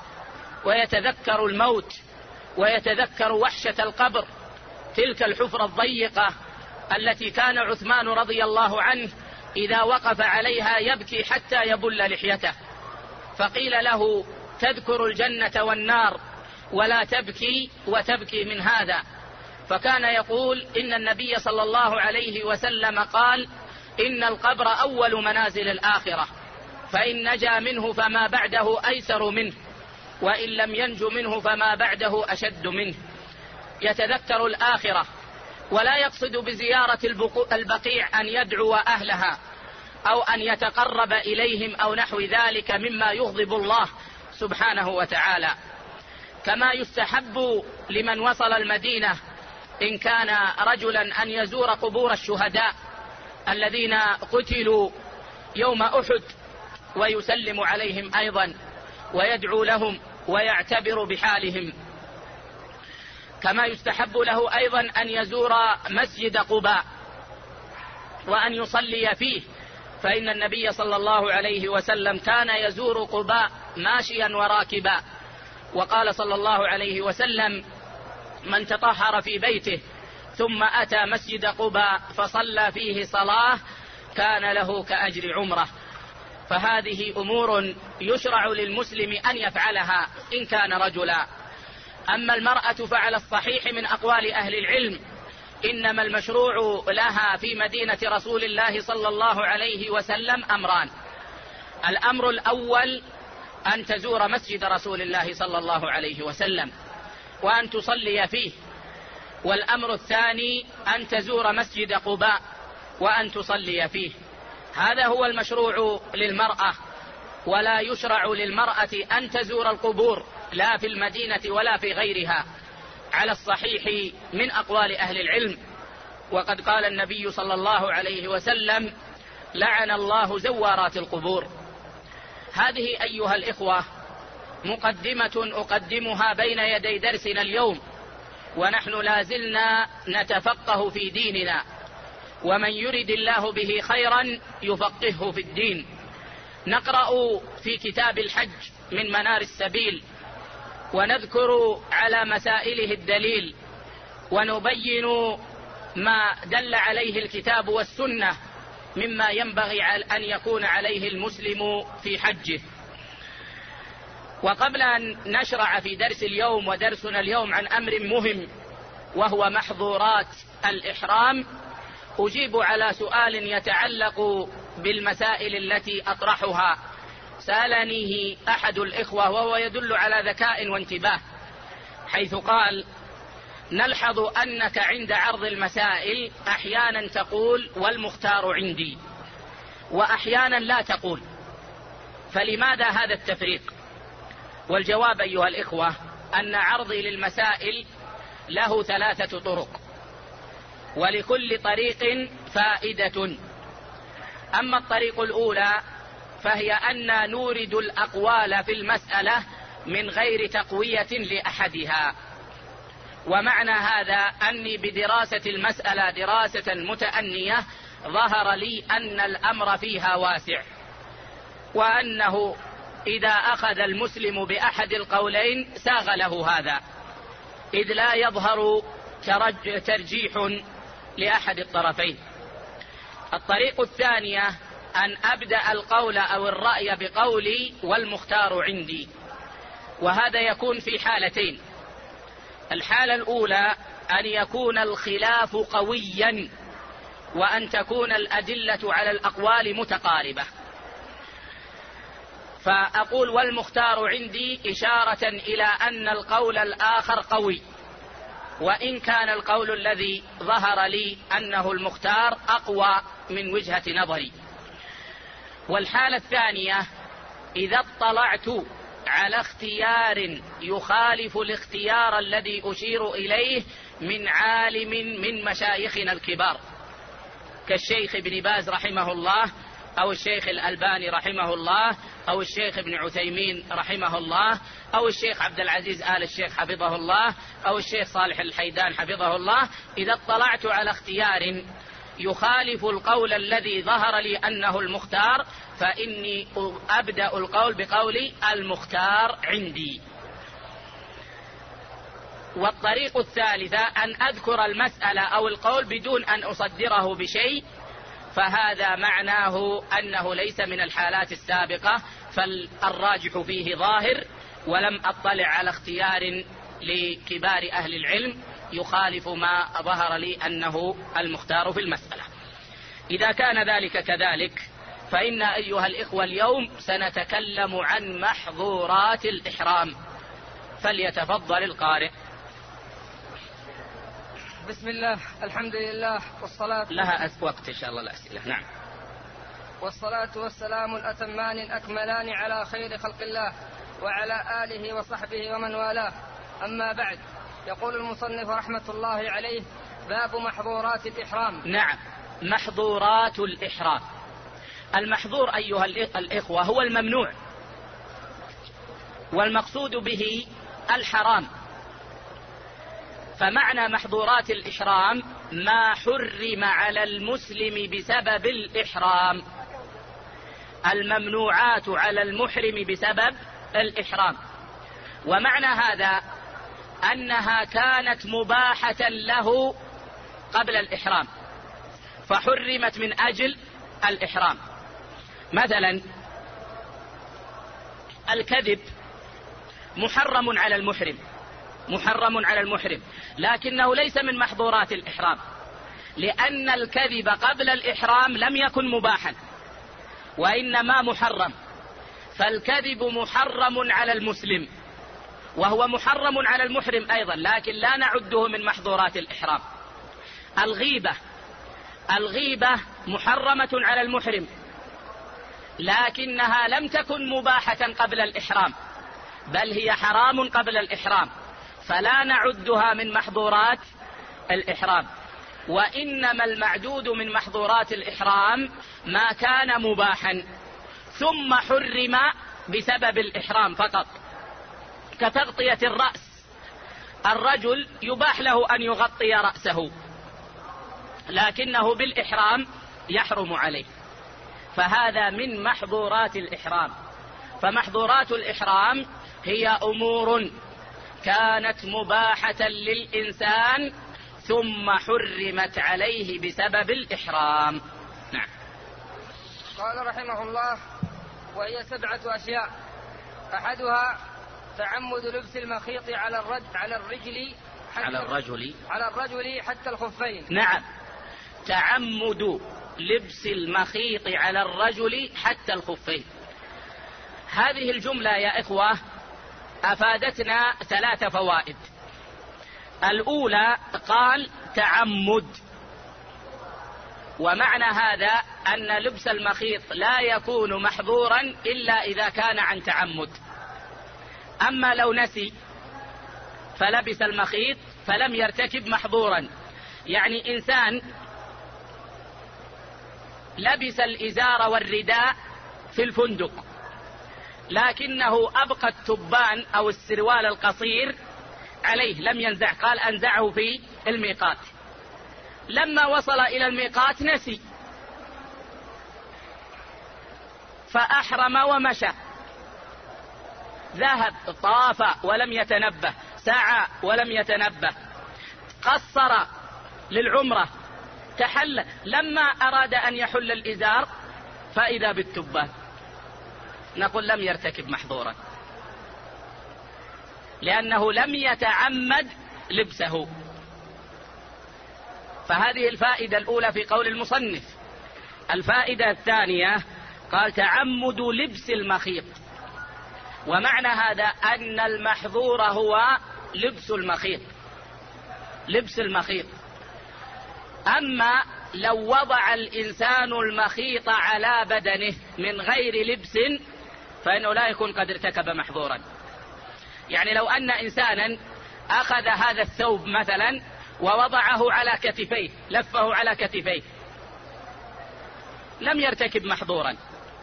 ويتذكر الموت، ويتذكر وحشة القبر، تلك الحفرة الضيقة التي كان عثمان رضي الله عنه إذا وقف عليها يبكي حتى يبل لحيته، فقيل له: تذكر الجنة والنار ولا تبكي وتبكي من هذا؟ فكان يقول: إن النبي صلى الله عليه وسلم قال: إن القبر أول منازل الآخرة، فإن نجا منه فما بعده أيسر منه، وإن لم ينج منه فما بعده أشد منه. يتذكر الآخرة، ولا يقصد بزيارة البقيع أن يدعو أهلها أو أن يتقرب إليهم أو نحو ذلك مما يغضب الله سبحانه وتعالى. كما يستحب لمن وصل المدينة إن كان رجلا أن يزور قبور الشهداء الذين قتلوا يوم أحد، ويسلم عليهم أيضا ويدعو لهم ويعتبر بحالهم. كما يستحب له أيضا أن يزور مسجد قباء وأن يصلي فيه، فإن النبي صلى الله عليه وسلم كان يزور قباء ماشيا وراكبا، وقال صلى الله عليه وسلم: من تطهر في بيته ثم أتى مسجد قباء فصلى فيه صلاة كان له كأجر عمره. فهذه أمور يشرع للمسلم أن يفعلها إن كان رجلا. أما المرأة فعلى الصحيح من أقوال أهل العلم إنما المشروع لها في مدينة رسول الله صلى الله عليه وسلم أمران: الأمر الأول أن تزور مسجد رسول الله صلى الله عليه وسلم وأن تصلي فيه، والأمر الثاني أن تزور مسجد قباء وأن تصلي فيه. هذا هو المشروع للمرأة ولا يشرع للمرأة أن تزور القبور لا في المدينة ولا في غيرها على الصحيح من أقوال أهل العلم. وقد قال النبي صلى الله عليه وسلم: لعن الله زوارات القبور. هذه أيها الإخوة مقدمة أقدمها بين يدي درسنا اليوم، ونحن لازلنا نتفقه في ديننا، ومن يرد الله به خيرا يفقهه في الدين. نقرأ في كتاب الحج من منار السبيل، ونذكر على مسائله الدليل، ونبين ما دل عليه الكتاب والسنة مما ينبغي أن يكون عليه المسلم في حجه. وقبل أن نشرع في درس اليوم، ودرسنا اليوم عن أمر مهم وهو محظورات الإحرام، أجيب على سؤال يتعلق بالمسائل التي أطرحها. سألنيه أحد الإخوة وهو يدل على ذكاء وانتباه، حيث قال: نلحظ أنك عند عرض المسائل أحيانا تقول والمختار عندي، وأحيانا لا تقول، فلماذا هذا التفريق؟ والجواب أيها الإخوة أن عرضي للمسائل له ثلاثة طرق، ولكل طريق فائدة. أما الطريق الأولى فهي أن نورد الأقوال في المسألة من غير تقوية لأحدها. ومعنى هذا أني بدراسة المسألة دراسة متأنية ظهر لي أن الأمر فيها واسع، وأنه إذا أخذ المسلم بأحد القولين ساغ له هذا، إذ لا يظهر ترجيح لأحد الطرفين. الطريق الثانية أن أبدأ القول أو الرأي بقولي والمختار عندي، وهذا يكون في حالتين. الحالة الأولى أن يكون الخلاف قويا، وأن تكون الأدلة على الأقوال متقاربة، فأقول والمختار عندي إشارة إلى أن القول الآخر قوي، وإن كان القول الذي ظهر لي أنه المختار أقوى من وجهة نظري. والحالة الثانية إذا اطلعت على اختيار يخالف الاختيار الذي أشير إليه من عالم من مشايخنا الكبار، كالشيخ ابن باز رحمه الله، أو الشيخ الألباني رحمه الله، أو الشيخ ابن عثيمين رحمه الله، أو الشيخ عبد العزيز آل الشيخ حفظه الله، أو الشيخ صالح الحيدان حفظه الله. إذا اطلعت على اختيار يخالف القول الذي ظهر لي أنه المختار فإني أبدأ القول بقولي المختار عندي. والطريق الثالثة أن أذكر المسألة أو القول بدون أن أصدره بشيء، فهذا معناه أنه ليس من الحالات السابقة، فالراجح فيه ظاهر، ولم أطلع على اختيار لكبار أهل العلم يخالف ما ظهر لي أنه المختار في المسألة. إذا كان ذلك كذلك فإن أيها الإخوة اليوم سنتكلم عن محظورات الإحرام، فليتفضل القارئ. بسم الله، الحمد لله، والصلاة لها وقت إن شاء الله الأسئلة. نعم. والصلاة والسلام الأتمان الأكملان على خير خلق الله وعلى آله وصحبه ومن والاه، أما بعد. يقول المصنف رحمة الله عليه: باب محظورات الإحرام. نعم، محظورات الإحرام. المحظور أيها الإخوة هو الممنوع، والمقصود به الحرام. فمعنى محظورات الإحرام ما حرم على المسلم بسبب الإحرام، الممنوعات على المحرم بسبب الإحرام. ومعنى هذا أنها كانت مباحة له قبل الإحرام فحرمت من أجل الإحرام. مثلا الكذب محرم على المحرم، محرم على المحرم، لكنه ليس من محظورات الإحرام، لأن الكذب قبل الإحرام لم يكن مباحا وإنما محرم. فالكذب محرم على المسلم وهو محرم على المحرم أيضا، لكن لا نعده من محظورات الإحرام. الغيبة الغيبة محرمة على المحرم لكنها لم تكن مباحة قبل الإحرام، بل هي حرام قبل الإحرام، فلا نعدها من محظورات الإحرام. وإنما المعدود من محظورات الإحرام ما كان مباحا ثم حرم بسبب الإحرام فقط، كتغطية الرأس. الرجل يباح له أن يغطي رأسه، لكنه بالإحرام يحرم عليه، فهذا من محظورات الإحرام. فمحظورات الإحرام هي أمور كانت مباحة للإنسان ثم حرمت عليه بسبب الإحرام. نعم. قال رحمه الله: وهي سبعة أشياء، أحدها تعمد لبس المخيط على الرجل على الرجل حتى على الرجل على الرجل حتى الخفين. نعم، تعمد لبس المخيط على الرجل حتى الخفين. هذه الجملة يا إخوة أفادتنا ثلاث فوائد. الأولى قال تعمد، ومعنى هذا أن لبس المخيط لا يكون محظورا إلا إذا كان عن تعمد. أما لو نسي فلبس المخيط فلم يرتكب محظورا. يعني إنسان لبس الإزار والرداء في الفندق، لكنه أبقى التبان أو السروال القصير عليه لم ينزع، قال أنزعه في الميقات. لما وصل إلى الميقات نسي فأحرم ومشى، ذهب طاف ولم يتنبه، سعى ولم يتنبه، قصر للعمرة، تحل، لما أراد أن يحل الإزار فإذا بالتبان، نقول لم يرتكب محظورا لأنه لم يتعمد لبسه. فهذه الفائدة الأولى في قول المصنف. الفائدة الثانية قال تعمد لبس المخيط، ومعنى هذا أن المحظور هو لبس المخيط، لبس المخيط. أما لو وضع الإنسان المخيط على بدنه من غير لبس فإنه لا يكون قد ارتكب محظورا. يعني لو أن إنسانا أخذ هذا الثوب مثلا ووضعه على كتفيه، لفه على كتفيه، لم يرتكب محظورا.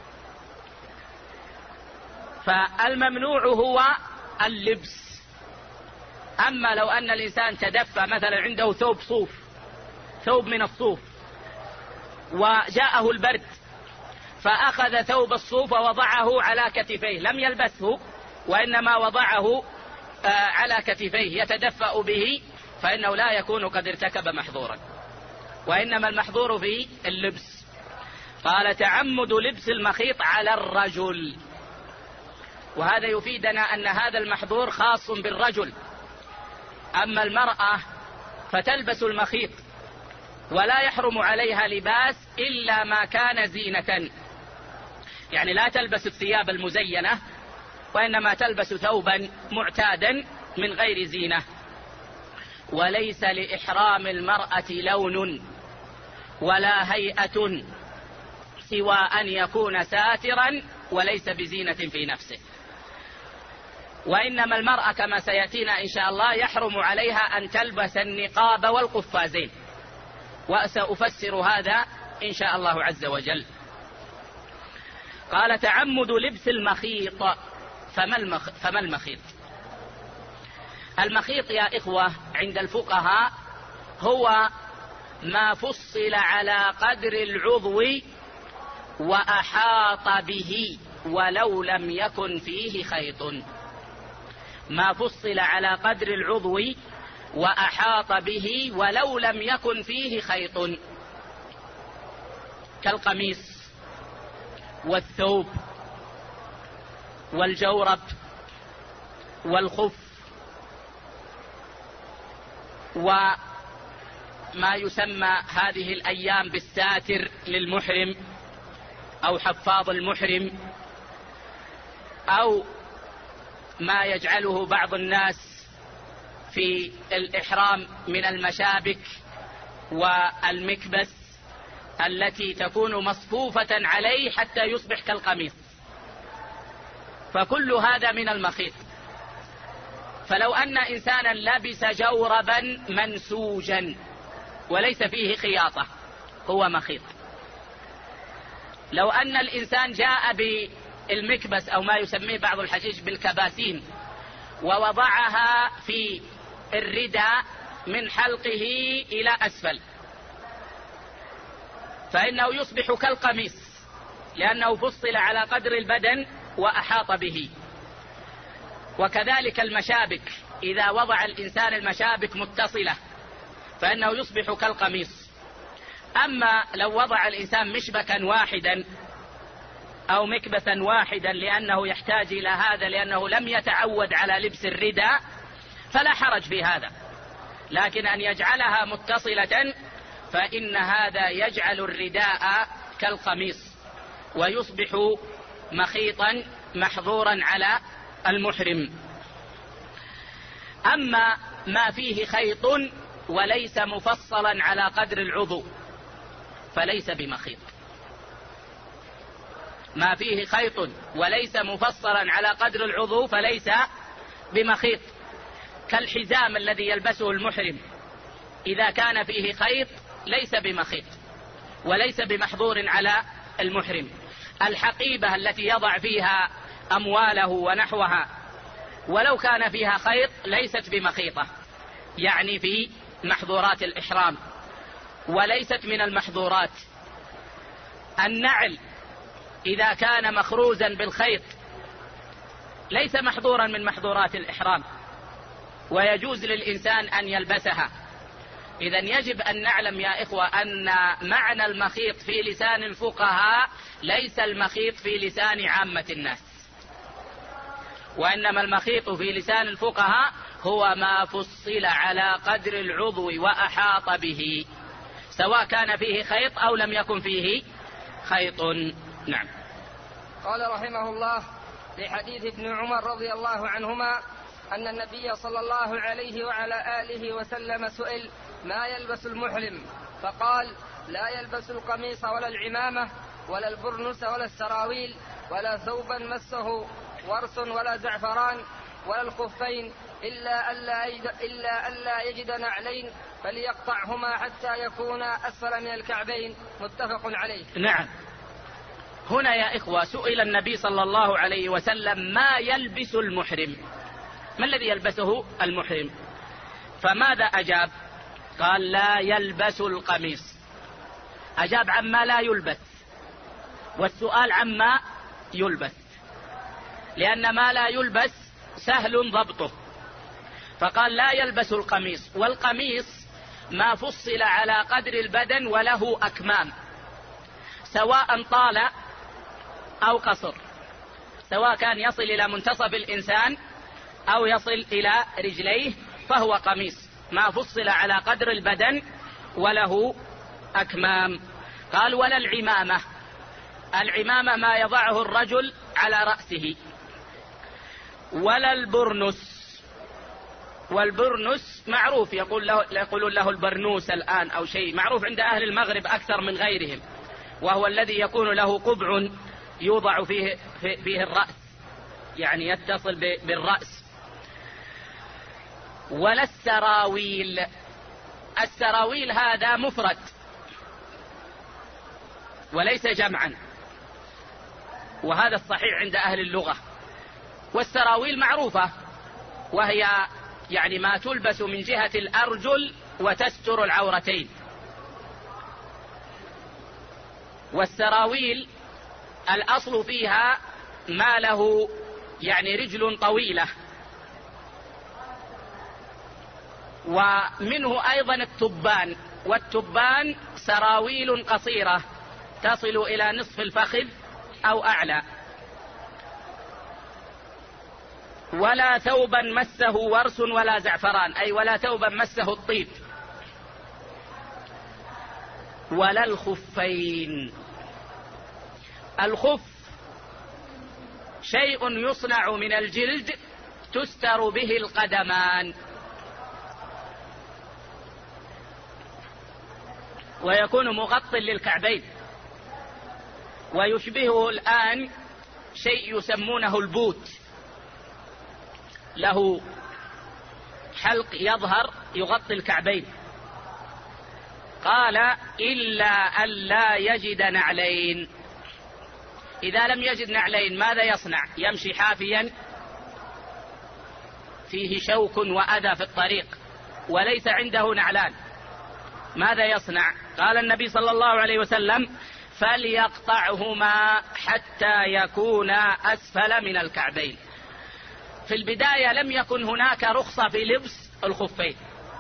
فالممنوع هو اللبس. أما لو أن الإنسان تدفى مثلا عنده ثوب صوف، ثوب من الصوف، وجاءه البرد فأخذ ثوب الصوف ووضعه على كتفيه، لم يلبسه وإنما وضعه على كتفيه يتدفأ به، فإنه لا يكون قد ارتكب محظورا، وإنما المحظور في اللبس. قال تعمد لبس المخيط على الرجل، وهذا يفيدنا أن هذا المحظور خاص بالرجل. أما المرأة فتلبس المخيط ولا يحرم عليها لباس إلا ما كان زينة، يعني لا تلبس الثياب المزينة، وإنما تلبس ثوبا معتادا من غير زينة. وليس لإحرام المرأة لون ولا هيئة سوى أن يكون ساترا وليس بزينة في نفسه. وإنما المرأة كما سيأتينا إن شاء الله يحرم عليها أن تلبس النقاب والقفازين، وسأفسر هذا إن شاء الله عز وجل. قال تعمد لبس المخيط. فما, المخ... فما المخيط؟ المخيط يا إخوة عند الفقهاء هو ما فصل على قدر العضو وأحاط به ولو لم يكن فيه خيط. ما فصل على قدر العضو وأحاط به ولو لم يكن فيه خيط، كالقميص والثوب والجورب والخف وما يسمى هذه الأيام بالساتر للمحرم أو حفاظ المحرم، أو ما يجعله بعض الناس في الإحرام من المشابك والمكبس التي تكون مصفوفة عليه حتى يصبح كالقميص، فكل هذا من المخيط. فلو أن إنسانا لبس جوربا منسوجا وليس فيه خياطة هو مخيط. لو أن الإنسان جاء بالمكبس أو ما يسميه بعض الحجيج بالكباسين ووضعها في الرداء من حلقه إلى أسفل فإنه يصبح كالقميص، لأنه فصل على قدر البدن وأحاط به. وكذلك المشابك، إذا وضع الإنسان المشابك متصلة فإنه يصبح كالقميص. أما لو وضع الإنسان مشبكا واحدا أو مكبسا واحدا لأنه يحتاج إلى هذا لأنه لم يتعود على لبس الرداء فلا حرج في هذا، لكن أن يجعلها متصلة فإن هذا يجعل الرداء كالقميص ويصبح مخيطا محظورا على المحرم. أما ما فيه خيط وليس مفصلا على قدر العضو فليس بمخيط. ما فيه خيط وليس مفصلا على قدر العضو فليس بمخيط، كالحزام الذي يلبسه المحرم إذا كان فيه خيط ليس بمخيط وليس بمحظور على المحرم. الحقيبة التي يضع فيها أمواله ونحوها ولو كان فيها خيط ليست بمخيطة، يعني في محظورات الإحرام وليست من المحظورات. النعل إذا كان مخروزا بالخيط ليس محظورا من محظورات الإحرام ويجوز للإنسان أن يلبسها. إذن يجب أن نعلم يا إخوة أن معنى المخيط في لسان الفقهاء ليس المخيط في لسان عامة الناس، وإنما المخيط في لسان الفقهاء هو ما فصل على قدر العضو وأحاط به، سواء كان فيه خيط أو لم يكن فيه خيط. نعم. قال رحمه الله: لحديث ابن عمر رضي الله عنهما أن النبي صلى الله عليه وعلى آله وسلم سئل: ما يلبس المحرم؟ فقال: لا يلبس القميص ولا العمامة ولا البرنس ولا السراويل ولا ثوبا مسه ورس ولا زعفران ولا الخفين إلا ألا يجد, إلا ألا يجد نعلين فليقطعهما حتى يكونا أسفل من الكعبين. متفق عليه. نعم. هنا يا إخوة سئل النبي صلى الله عليه وسلم: ما يلبس المحرم؟ ما الذي يلبسه المحرم؟ فماذا أجاب؟ قال: لا يلبس القميص. أجاب عما لا يلبس، والسؤال عما يلبس، لأن ما لا يلبس سهل ضبطه، فقال: لا يلبس القميص. والقميص ما فصل على قدر البدن وله أكمام، سواء طال أو قصر، سواء كان يصل إلى منتصف الإنسان أو يصل إلى رجليه فهو قميص ما فصل على قدر البدن وله أكمام. قال: ولا العمامة. العمامة ما يضعه الرجل على رأسه. ولا البرنس. والبرنس معروف، يقول له يقولون له البرنوس الآن أو شيء معروف عند أهل المغرب أكثر من غيرهم، وهو الذي يكون له قبع يوضع فيه, فيه الرأس، يعني يتصل بالرأس. ولا السراويل. السراويل هذا مفرد وليس جمعا، وهذا الصحيح عند أهل اللغة. والسراويل معروفة، وهي يعني ما تلبس من جهة الأرجل وتستر العورتين. والسراويل الأصل فيها ما له يعني رجل طويلة، ومنه أيضا التبان. والتبان سراويل قصيرة تصل إلى نصف الفخذ أو أعلى. ولا ثوبا مسه ورس ولا زعفران، أي ولا ثوبا مسه الطيب. ولا الخفين. الخف شيء يصنع من الجلد تستر به القدمان. ويكون مغطٍ للكعبين، ويشبهه الآن شيء يسمونه البوت، له حلق يظهر يغطي الكعبين. قال إلا أن لا يجد نعلين. إذا لم يجد نعلين ماذا يصنع؟ يمشي حافيا فيه شوك وأذى في الطريق وليس عنده نعلان، ماذا يصنع؟ قال النبي صلى الله عليه وسلم فليقطعهما حتى يكونا أسفل من الكعبين. في البداية لم يكن هناك رخصة في لبس الخفين،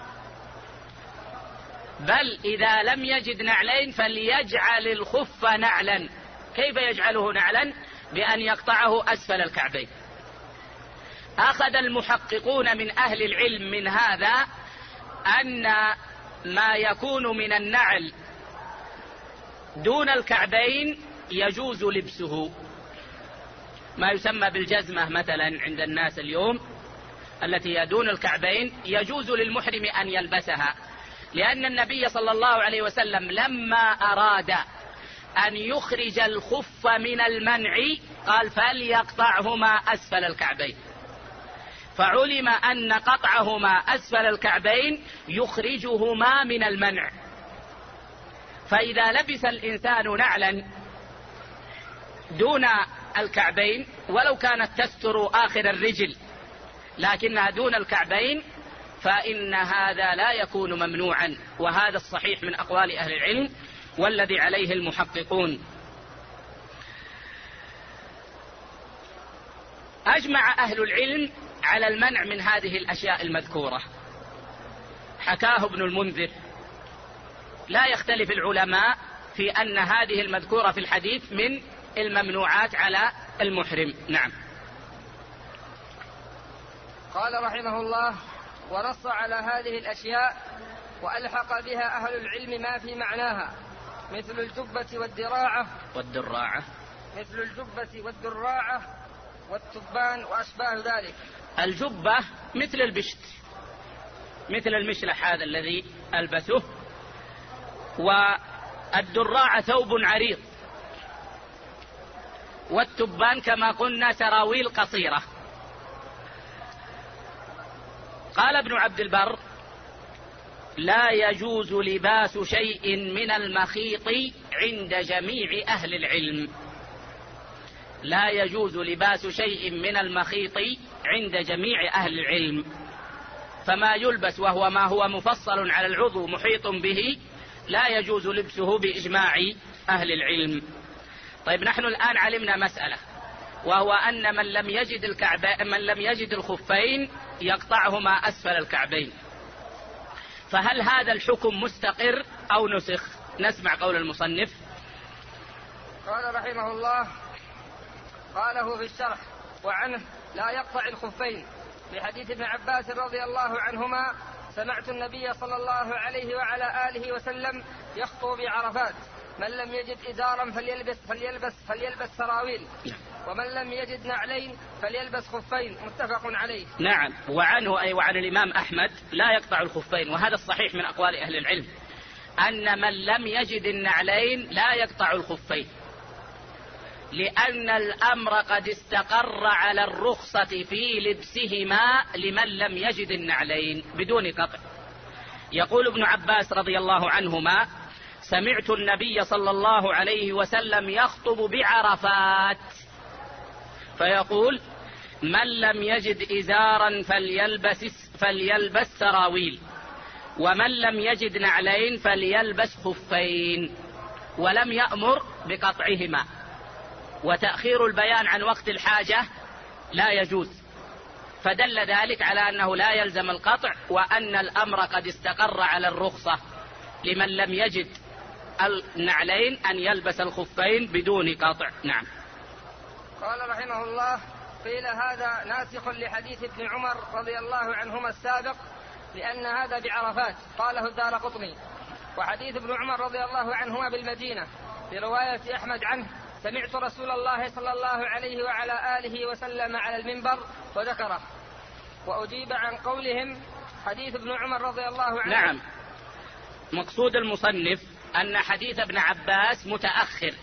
بل إذا لم يجد نعلين فليجعل الخف نعلا. كيف يجعله نعلا؟ بأن يقطعه أسفل الكعبين. أخذ المحققون من أهل العلم من هذا أن ما يكون من النعل دون الكعبين يجوز لبسه، ما يسمى بالجزمة مثلا عند الناس اليوم التي هي دون الكعبين يجوز للمحرم أن يلبسها، لأن النبي صلى الله عليه وسلم لما أراد أن يخرج الخف من المنع قال فليقطعهما أسفل الكعبين، فعلم أن قطعهما أسفل الكعبين يخرجهما من المنع. فإذا لبس الإنسان نعلا دون الكعبين ولو كانت تستر آخر الرجل لكنها دون الكعبين فإن هذا لا يكون ممنوعا، وهذا الصحيح من أقوال أهل العلم والذي عليه المحققون. أجمع أهل العلم على المنع من هذه الأشياء المذكورة، حكاه ابن المنذر. لا يختلف العلماء في أن هذه المذكورة في الحديث من الممنوعات على المحرم. نعم. قال رحمه الله: ونص على هذه الأشياء وألحق بها أهل العلم ما في معناها مثل الجبة والدراعة والدراعة مثل الجبة والدراعة والتبان وأشباه ذلك. الجبة مثل البشت، مثل المشلح هذا الذي ألبسه، والدراعة ثوب عريض، والتبان كما قلنا سراويل قصيرة. قال ابن عبد البر: لا يجوز لباس شيء من المخيط عند جميع أهل العلم. لا يجوز لباس شيء من المخيط عند جميع أهل العلم، فما يلبس وهو ما هو مفصل على العضو محيط به لا يجوز لبسه بإجماع أهل العلم. طيب، نحن الآن علمنا مسألة، وهو أن من لم يجد الكعبين من لم يجد الخفين يقطعهما أسفل الكعبين، فهل هذا الحكم مستقر أو نسخ؟ نسمع قول المصنف. قال رحمه الله: قاله في الشرح: وعنه لا يقطع الخفين، لحديث ابن عباس رضي الله عنهما: سمعت النبي صلى الله عليه وعلى آله وسلم يخطب بعرفات: من لم يجد إزارا فليلبس فليلبس فليلبس سراويل، ومن لم يجد نعلين فليلبس خفين. متفق عليه. نعم. وعنه أي وعن الإمام أحمد لا يقطع الخفين، وهذا الصحيح من أقوال أهل العلم أن من لم يجد النعلين لا يقطع الخفين، لأن الأمر قد استقر على الرخصة في لبسهما لمن لم يجد النعلين بدون قطع. يقول ابن عباس رضي الله عنهما: سمعت النبي صلى الله عليه وسلم يخطب بعرفات فيقول: من لم يجد إزارا فليلبس, فليلبس سراويل، ومن لم يجد نعلين فليلبس خفين، ولم يأمر بقطعهما. وتأخير البيان عن وقت الحاجة لا يجوز، فدل ذلك على أنه لا يلزم القطع، وأن الأمر قد استقر على الرخصة لمن لم يجد النعلين أن يلبس الخفين بدون قطع. نعم. قال رحمه الله: قيل هذا ناسخ لحديث ابن عمر رضي الله عنهما السابق، لأن هذا بعرفات. قاله الدارقطني. وحديث ابن عمر رضي الله عنهما بالمدينة برواية أحمد عنه: سمعت رسول الله صلى الله عليه وعلى آله وسلم على المنبر وذكره. وأجيب عن قولهم حديث ابن عمر رضي الله عنه. نعم. مقصود المصنف أن حديث ابن عباس متأخر،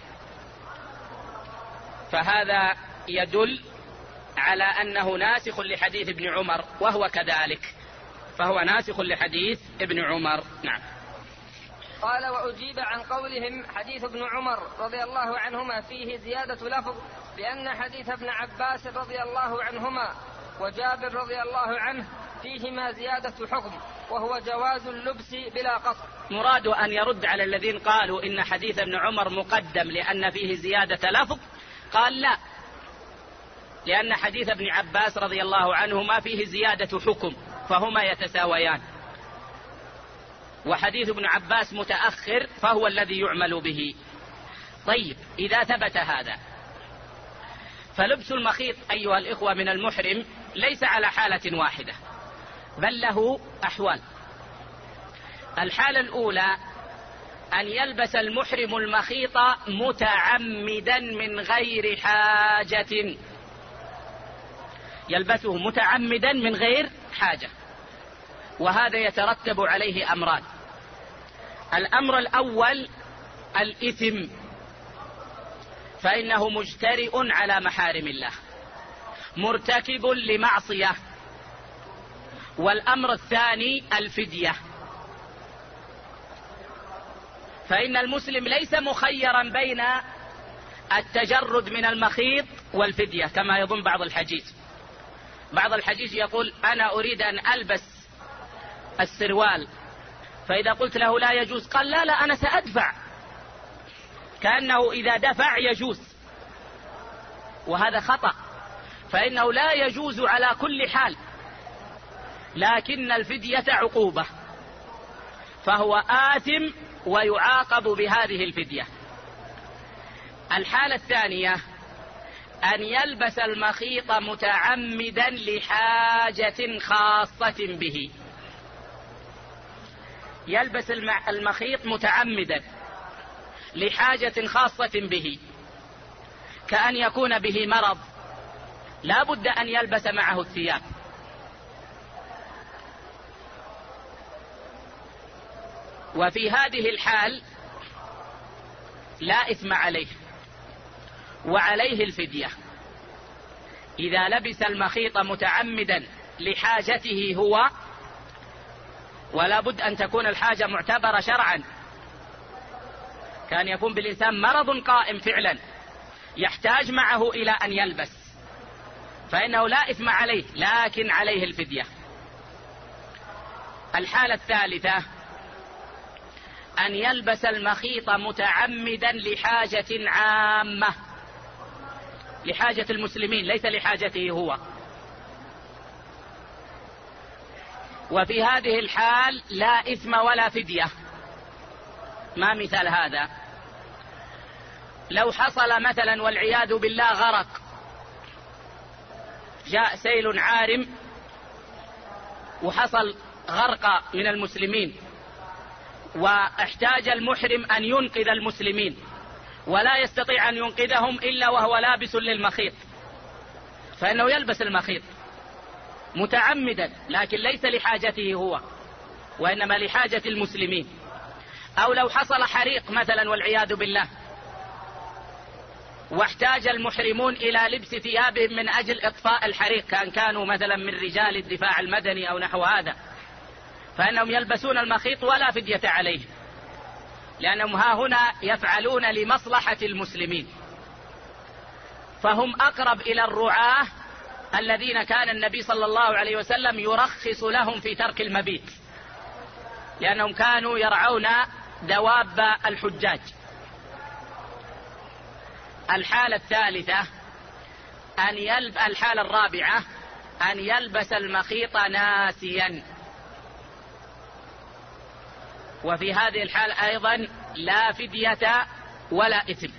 فهذا يدل على أنه ناسخ لحديث ابن عمر، وهو كذلك، فهو ناسخ لحديث ابن عمر. نعم. قال: وأجيب عن قولهم حديث ابن عمر رضي الله عنهما فيه زيادة لفظ، لأن حديث ابن عباس رضي الله عنهما وجابر رضي الله عنه فيهما زيادة حكم، وهو جواز اللبس بلا قصر. مراد أن يرد على الذين قالوا إن حديث ابن عمر مقدم لأن فيه زيادة لفظ، قال لا، لأن حديث ابن عباس رضي الله عنهما فيه زيادة حكم، فهما يتساويان، وحديث ابن عباس متأخر فهو الذي يعمل به. طيب، إذا ثبت هذا فلبس المخيط أيها الإخوة من المحرم ليس على حالة واحدة، بل له أحوال. الحالة الأولى أن يلبس المحرم المخيط متعمدا من غير حاجة، يلبسه متعمدا من غير حاجة، وهذا يترتب عليه أمران. الأمر الأول الإثم، فإنه مجترئ على محارم الله، مرتكب لمعصية. والأمر الثاني الفدية، فإن المسلم ليس مخيرا بين التجرد من المخيط والفدية كما يظن بعض الحجيج. بعض الحجيج يقول: أنا أريد أن ألبس السروال، فإذا قلت له لا يجوز قال: لا لا أنا سأدفع، كأنه إذا دفع يجوز، وهذا خطأ، فإنه لا يجوز على كل حال، لكن الفدية عقوبة، فهو آثم ويعاقب بهذه الفدية. الحالة الثانية أن يلبس المخيط متعمدا لحاجة خاصة به، يلبس المخيط متعمدا لحاجة خاصة به، كأن يكون به مرض لا بد أن يلبس معه الثياب، وفي هذه الحال لا إثم عليه وعليه الفدية. إذا لبس المخيط متعمدا لحاجته هو، ولا بد أن تكون الحاجة معتبرة شرعا، كان يكون بالإنسان مرض قائم فعلا يحتاج معه إلى أن يلبس، فإنه لا إثم عليه لكن عليه الفدية. الحالة الثالثة أن يلبس المخيط متعمدا لحاجة عامة، لحاجة المسلمين ليس لحاجته هو، وفي هذه الحال لا إثم ولا فدية. ما مثال هذا؟ لو حصل مثلا والعياذ بالله غرق، جاء سيل عارم وحصل غرق من المسلمين، واحتاج المحرم أن ينقذ المسلمين، ولا يستطيع أن ينقذهم إلا وهو لابس للمخيط، فإنه يلبس المخيط متعمدا، لكن ليس لحاجته هو وإنما لحاجة المسلمين. أو لو حصل حريق مثلا والعياذ بالله، واحتاج المحرمون إلى لبس ثيابهم من أجل إطفاء الحريق، كان كانوا مثلا من رجال الدفاع المدني أو نحو هذا، فإنهم يلبسون المخيط ولا فدية عليه، لأنهم ها هنا يفعلون لمصلحة المسلمين، فهم أقرب إلى الرعاة الذين كان النبي صلى الله عليه وسلم يرخص لهم في ترك المبيت، لأنهم كانوا يرعون دواب الحجاج. الحالة الثالثة أن يلب الحالة الرابعة أن يلبس المخيط ناسيا، وفي هذه الحال أيضا لا فدية ولا إثم.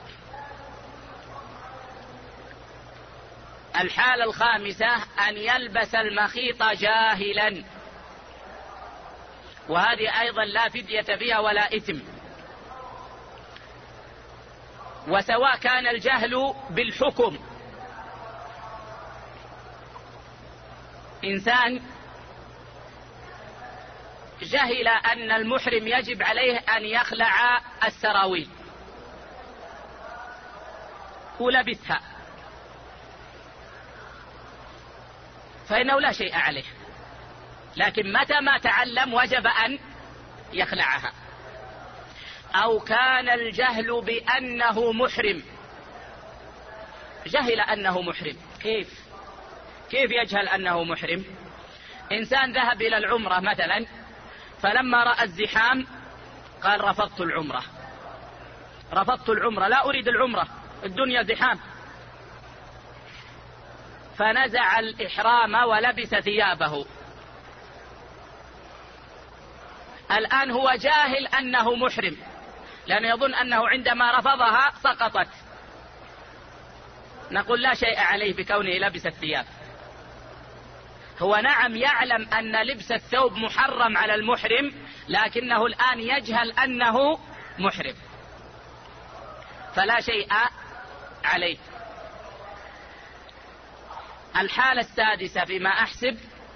الحالة الخامسة أن يلبس المخيط جاهلا، وهذه أيضا لا فدية فيها ولا إثم، وسواء كان الجهل بالحكم، إنسان جهل أن المحرم يجب عليه أن يخلع السراويل ولبسها، فإنه لا شيء عليه، لكن متى ما تعلم وجب أن يخلعها. أو كان الجهل بأنه محرم، جهل أنه محرم. كيف كيف يجهل أنه محرم؟ إنسان ذهب إلى العمرة مثلا، فلما رأى الزحام قال رفضت العمرة رفضت العمرة لا أريد العمرة، الدنيا زحام، فنزع الإحرام ولبس ثيابه. الآن هو جاهل أنه محرم، لأنه يظن أنه عندما رفضها سقطت. نقول لا شيء عليه بكونه لبس الثياب. هو نعم يعلم أن لبس الثوب محرم على المحرم، لكنه الآن يجهل أنه محرم، فلا شيء عليه. الحالة السادسة فيما أحسب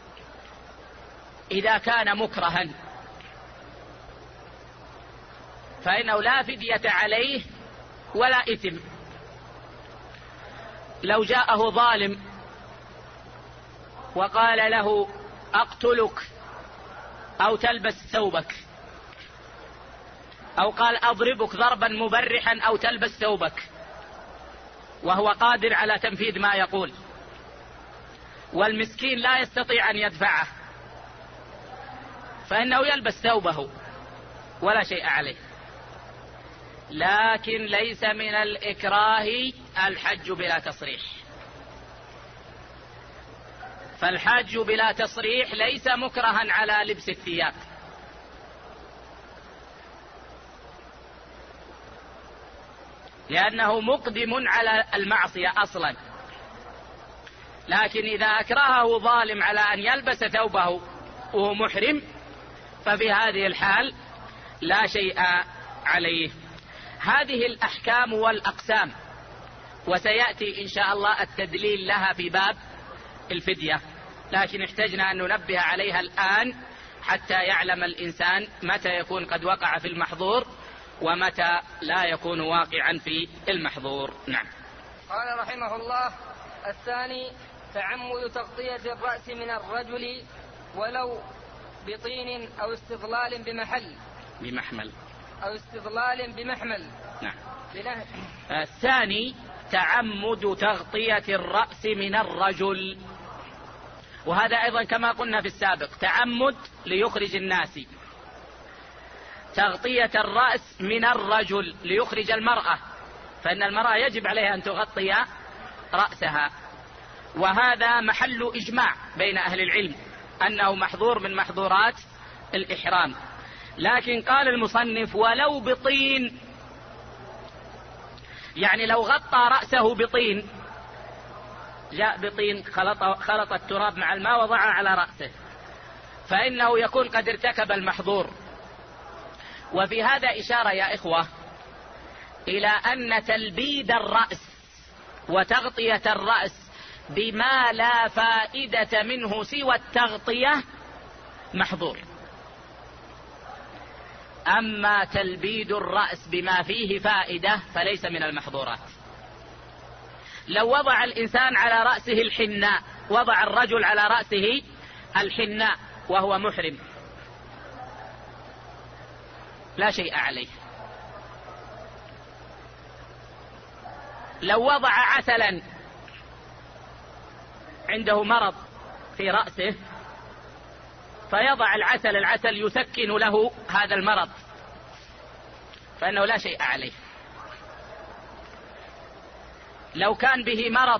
إذا كان مكرها، فإنه لا فدية عليه ولا إثم. لو جاءه ظالم وقال له أقتلك أو تلبس ثوبك، أو قال أضربك ضربا مبرحا أو تلبس ثوبك، وهو قادر على تنفيذ ما يقول، والمسكين لا يستطيع أن يدفعه، فإنه يلبس ثوبه ولا شيء عليه. لكن ليس من الإكراه الحج بلا تصريح، فالحج بلا تصريح ليس مكرها على لبس الثياب، لأنه مقدم على المعصية أصلا. لكن إذا أكرهه ظالم على أن يلبس ثوبه وهو محرم، ففي هذه الحال لا شيء عليه. هذه الأحكام والأقسام، وسيأتي إن شاء الله التدليل لها في باب الفدية، لكن احتجنا أن ننبه عليها الآن حتى يعلم الإنسان متى يكون قد وقع في المحظور ومتى لا يكون واقعا في المحظور. نعم. قال رحمه الله: الثاني تعمد تغطية الرأس من الرجل ولو بطين أو استظلال بمحل بمحمل أو استظلال بمحمل. نعم. بنهج. الثاني تعمد تغطية الرأس من الرجل، وهذا أيضا كما قلنا في السابق تعمد ليخرج الناس، تغطية الرأس من الرجل ليخرج المرأة، فإن المرأة يجب عليها أن تغطي رأسها، وهذا محل إجماع بين أهل العلم أنه محظور من محظورات الإحرام. لكن قال المصنف ولو بطين، يعني لو غطى رأسه بطين، جاء بطين خلط, خلط التراب مع الماء وضعه على رأسه، فإنه يكون قد ارتكب المحظور. وفي هذا إشارة يا إخوة إلى أن تلبيد الرأس وتغطية الرأس بما لا فائدة منه سوى التغطية محظور، أما تلبيد الرأس بما فيه فائدة فليس من المحظورات. لو وضع الإنسان على رأسه الحناء، وضع الرجل على رأسه الحناء وهو محرم، لا شيء عليه. لو وضع عسلا، عنده مرض في رأسه فيضع العسل، العسل يسكن له هذا المرض، فإنه لا شيء عليه. لو كان به مرض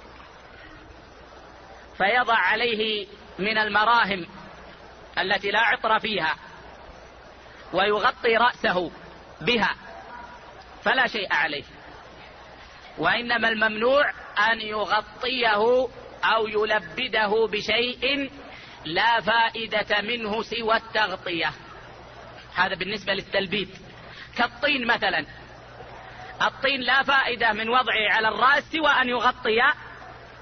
فيضع عليه من المراهم التي لا عطر فيها ويغطي رأسه بها، فلا شيء عليه. وإنما الممنوع أن يغطيه أو يلبده بشيء لا فائدة منه سوى التغطية. هذا بالنسبة للتلبيد. كالطين مثلا، الطين لا فائدة من وضعه على الرأس سوى أن يغطي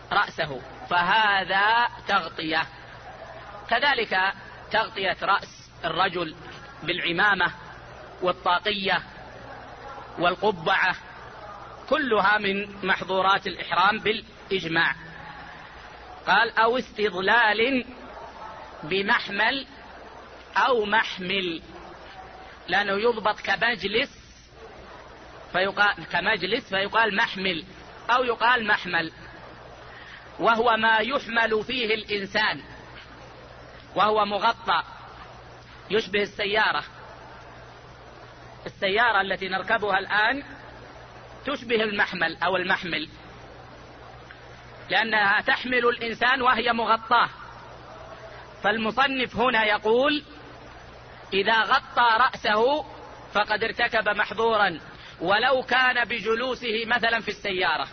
رأسه، فهذا تغطية. كذلك تغطية رأس الرجل بالعمامة والطاقية والقبعة كلها من محظورات الإحرام بالإجماع. قال أو استظلال بمحمل أو محمل، لأنه يضبط كمجلس فيقال كمجلس فيقال محمل أو يقال محمل، وهو ما يحمل فيه الإنسان وهو مغطى، يشبه السيارة. السيارة التي نركبها الآن تشبه المحمل أو المحمل، لأنها تحمل الإنسان وهي مغطاه. فالمصنف هنا يقول إذا غطى رأسه فقد ارتكب محظورا ولو كان بجلوسه مثلا في السيارة.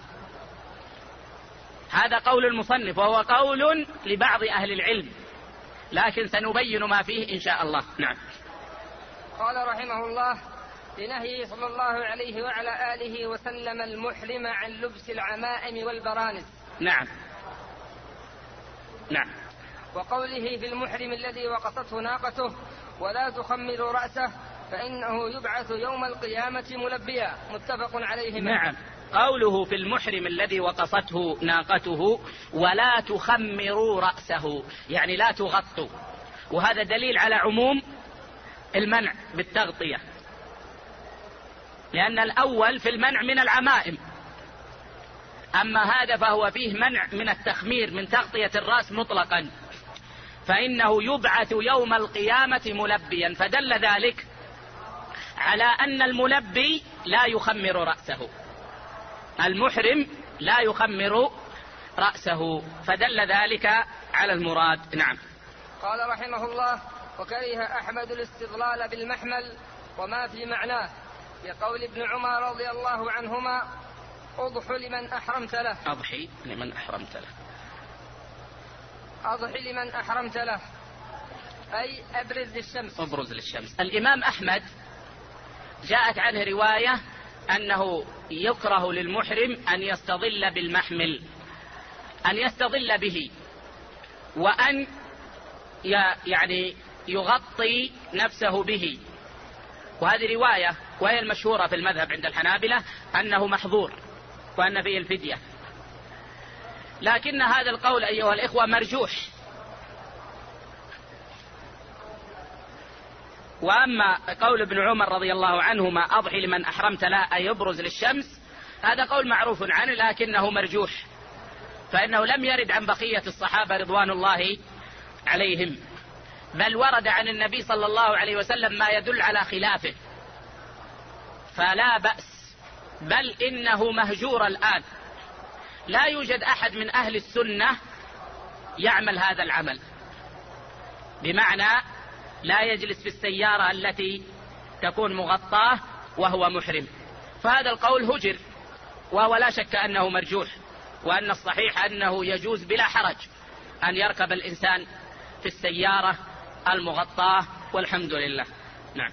هذا قول المصنف، وهو قول لبعض أهل العلم، لكن سنبين ما فيه إن شاء الله. نعم. قال رحمه الله لنهيه صلى الله عليه وعلى آله وسلم المحرم عن لبس العمائم والبرانس. نعم نعم. وقوله في المحرم الذي وقصته ناقته ولا تخمر رأسه فإنه يبعث يوم القيامة ملبيا، متفق عليه. نعم. قوله في المحرم الذي وقصته ناقته ولا تخمروا رأسه يعني لا تغطوا، وهذا دليل على عموم المنع بالتغطية، لأن الأول في المنع من العمائم، أما هذا فهو فيه منع من التخمير من تغطية الرأس مطلقا، فإنه يبعث يوم القيامة ملبيا، فدل ذلك على أن الملبي لا يخمر رأسه، المحرم لا يخمر رأسه، فدل ذلك على المراد. نعم. قال رحمه الله وكره أحمد الاستظلال بالمحمل وما في معناه لقول ابن عمر رضي الله عنهما أضح لمن أحرمت له. أضحي لمن أحرمت له. أضحي لمن أحرمت له أي أبرز للشمس. أبرز للشمس. الإمام أحمد جاءت عنه رواية أنه يكره للمحرم أن يستظل بالمحمل، أن يستظل به وأن يعني يغطي نفسه به، وهذه رواية وهي المشهورة في المذهب عند الحنابلة أنه محظور وأن فيه الفدية، لكن هذا القول أيها الإخوة مرجوح. وأما قول ابن عمر رضي الله عنهما أضحي لمن أحرمت له أي يبرز للشمس، هذا قول معروف عنه لكنه مرجوح، فإنه لم يرد عن بقية الصحابة رضوان الله عليهم، بل ورد عن النبي صلى الله عليه وسلم ما يدل على خلافه، فلا بأس، بل إنه مهجور الآن، لا يوجد أحد من أهل السنة يعمل هذا العمل، بمعنى لا يجلس في السيارة التي تكون مغطاة وهو محرم، فهذا القول هجر، وهو لا شك أنه مرجوح، وأن الصحيح أنه يجوز بلا حرج أن يركب الإنسان في السيارة المغطاة، والحمد لله. نعم.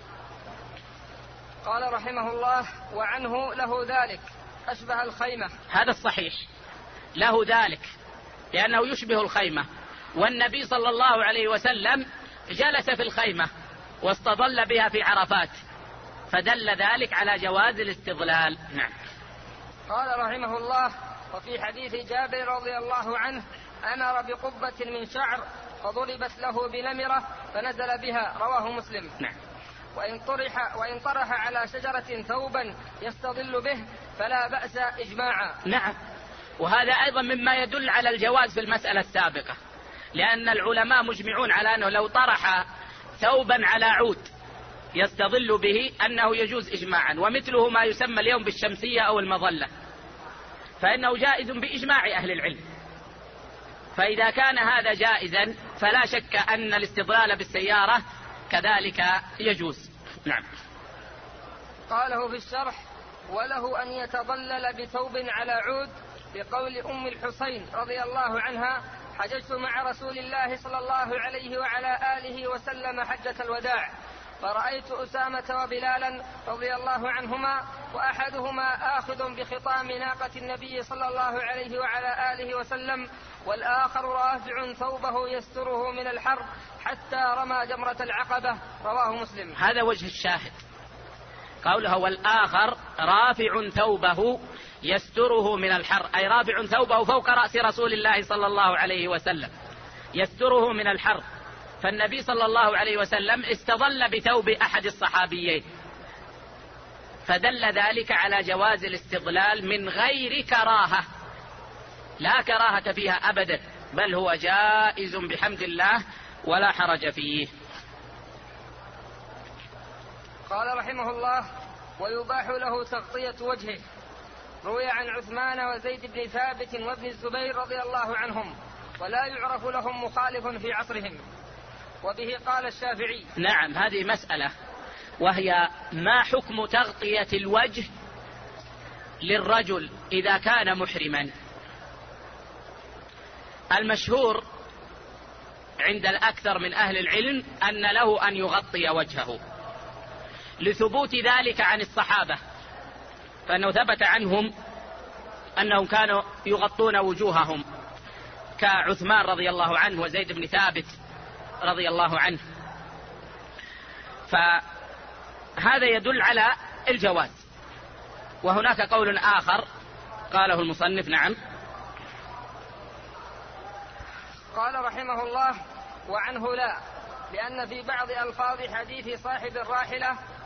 قال رحمه الله وعنه له ذلك أشبه الخيمة. هذا الصحيح، له ذلك لأنه يشبه الخيمة، والنبي صلى الله عليه وسلم جلس في الخيمة واستظل بها في عرفات، فدل ذلك على جواز الاستظلال. نعم. قال رحمه الله وفي حديث جابر رضي الله عنه أمر بقبة من شعر فضربت له بنمرة فنزل بها، رواه مسلم. نعم. وإن طرح, وإن طرح على شجرة ثوبا يستظل به فلا بأس إجماعا. نعم. وهذا أيضا مما يدل على الجواز في المسألة السابقة، لأن العلماء مجمعون على أنه لو طرح ثوبا على عود يستظل به أنه يجوز إجماعا، ومثله ما يسمى اليوم بالشمسية أو المظلة، فإنه جائز بإجماع أهل العلم، فإذا كان هذا جائزا فلا شك أن الاستظلال بالسيارة كذلك يجوز. نعم. قاله في الشرح وله أن يتظلل بثوب على عود بقول أم الحسين رضي الله عنها حججت مع رسول الله صلى الله عليه وعلى آله وسلم حجة الوداع فرأيت أسامة وبلالا رضي الله عنهما وأحدهما آخذ بخطام ناقة النبي صلى الله عليه وعلى آله وسلم والآخر رافع ثوبه يستره من الحر حتى رمى جمرة العقبة. رواه مسلم. هذا وجه الشاهد، قوله والآخر رافع ثوبه يستره من الحر، أي رافع ثوبه فوق رأس رسول الله صلى الله عليه وسلم يستره من الحر. فالنبي صلى الله عليه وسلم استظل بثوب أحد الصحابيين، فدل ذلك على جواز الاستظلال من غير كراهة، لا كراهة فيها أبدا، بل هو جائز بحمد الله ولا حرج فيه. قال رحمه الله: ويباح له تغطية وجهه. روي عن عثمان وزيد بن ثابت وابن الزبير رضي الله عنهم، ولا يعرف لهم مخالف في عصرهم، وبه قال الشافعي. نعم، هذه مسألة، وهي ما حكم تغطية الوجه للرجل إذا كان محرما. المشهور عند الأكثر من أهل العلم أن له أن يغطي وجهه، لثبوت ذلك عن الصحابة، فأنه ثبت عنهم أنهم كانوا يغطون وجوههم، كعثمان رضي الله عنه وزيد بن ثابت رضي الله عنه، فهذا يدل على الجواز. وهناك قول آخر قاله المصنف. نعم. قال رحمه الله: وعنه لا، لأن في بعض ألفاظ حديث صاحب الراحلة